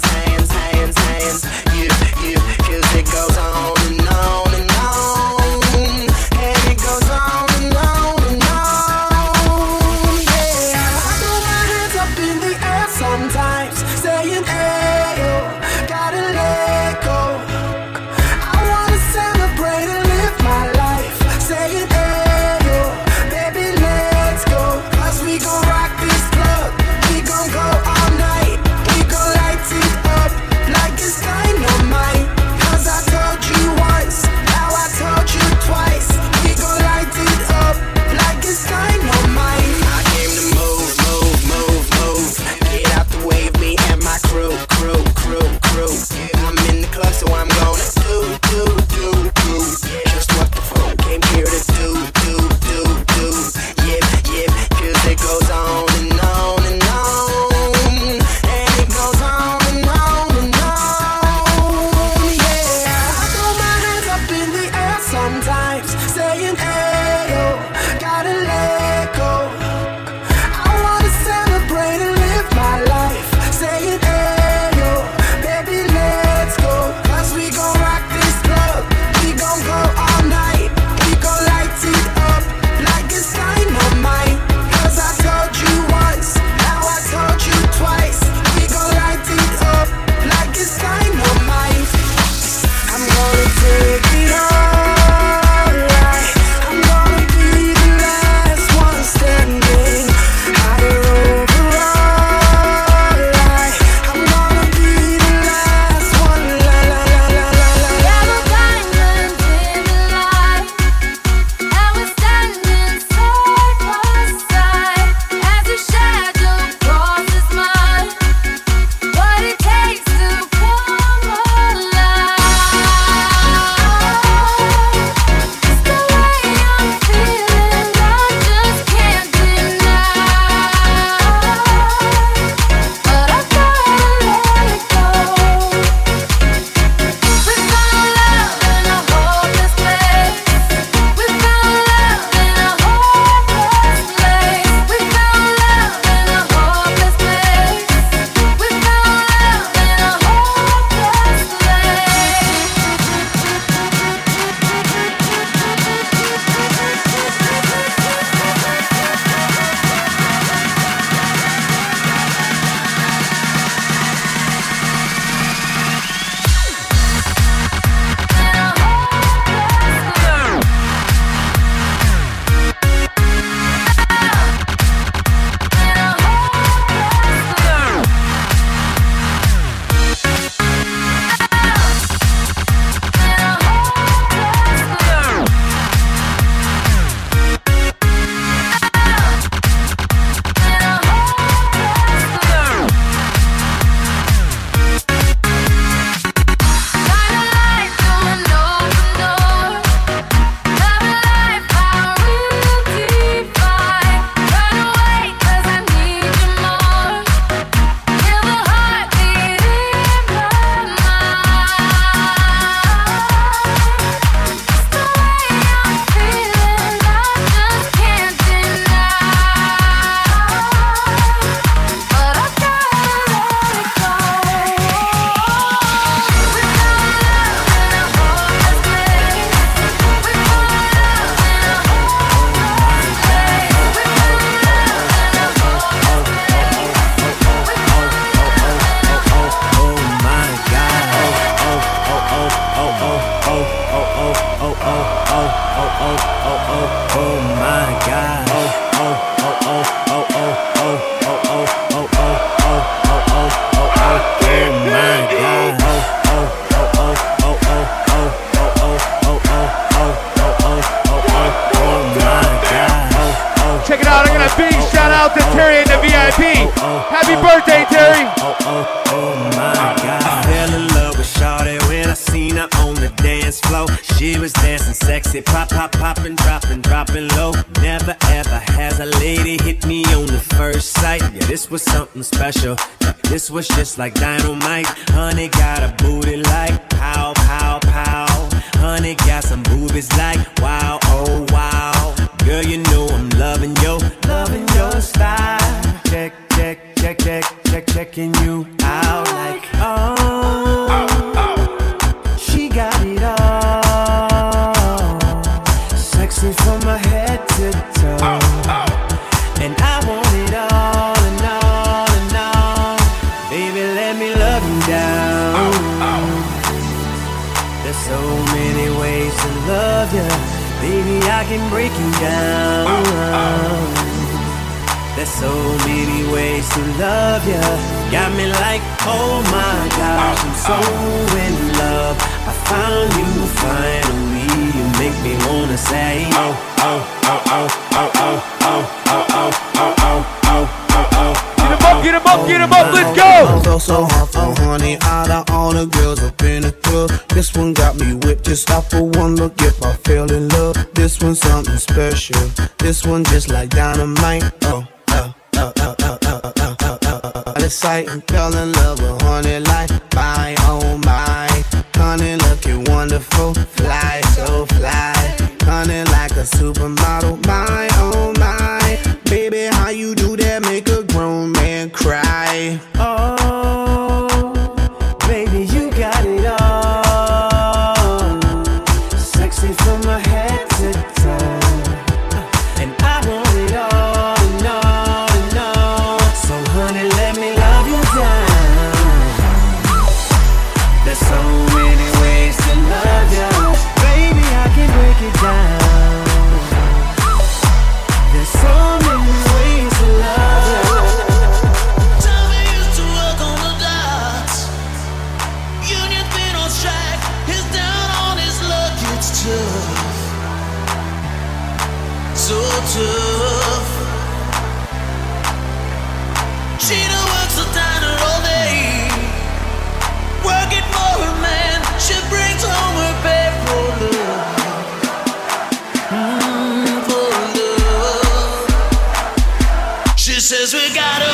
Yeah, cause it goes on and on and on. And it goes on and on and on. Yeah, I throw my hands up in the air sometimes, saying, hey, yo, gotta let go. I wanna celebrate and live my life, saying, hey, yo, baby, let's go. Cause we gon' rock this club, we gon' go all night. We Zuri. Oh my God, I fell in love with Shawty when I seen her on the dance floor. She was dancing sexy, popping, dropping low. Never ever has a lady hit me on the first sight. Yeah, this was something special. This was just like dynamite. Honey got a booty like pow, pow, pow. Honey got some boobies like wow, oh wow. Girl, you know I'm loving your style. Checking you out like she got it all. Sexy from my head to toe. And I want it all and all and all. Baby, let me love you down. There's so many ways to love you. Baby, I can break you down. There's so many ways to love ya. Got me like, oh my gosh, I'm so in love. I found you finally. You make me wanna say, oh, oh, oh, oh, oh, oh, oh, oh, oh, oh, oh, oh. Get him up, let's go! Felt so hot for honey, out of all the girls up in the club. This one got me whipped, just stop for one look if I fell in love. This one's something special, this one just like dynamite. Out of sight and fell in love with honey like my, oh my. Honey looking wonderful, fly, so fly. Honey like a supermodel, my, oh my. Baby, how you do that make a grown man cry? Oh, baby, you got it all. Sexy from my head to toe. And I want it all and all and all. So honey, let me love you down. There's so many ways to love you. Baby, I can break it down. There's so many ways to love you. Tommy used to work on the docks. Union's been on strike. He's down on his luck. It's tough. So tough. Gina works the diner all day. Working for her man. She brings home her pay for love. For love. She says we gotta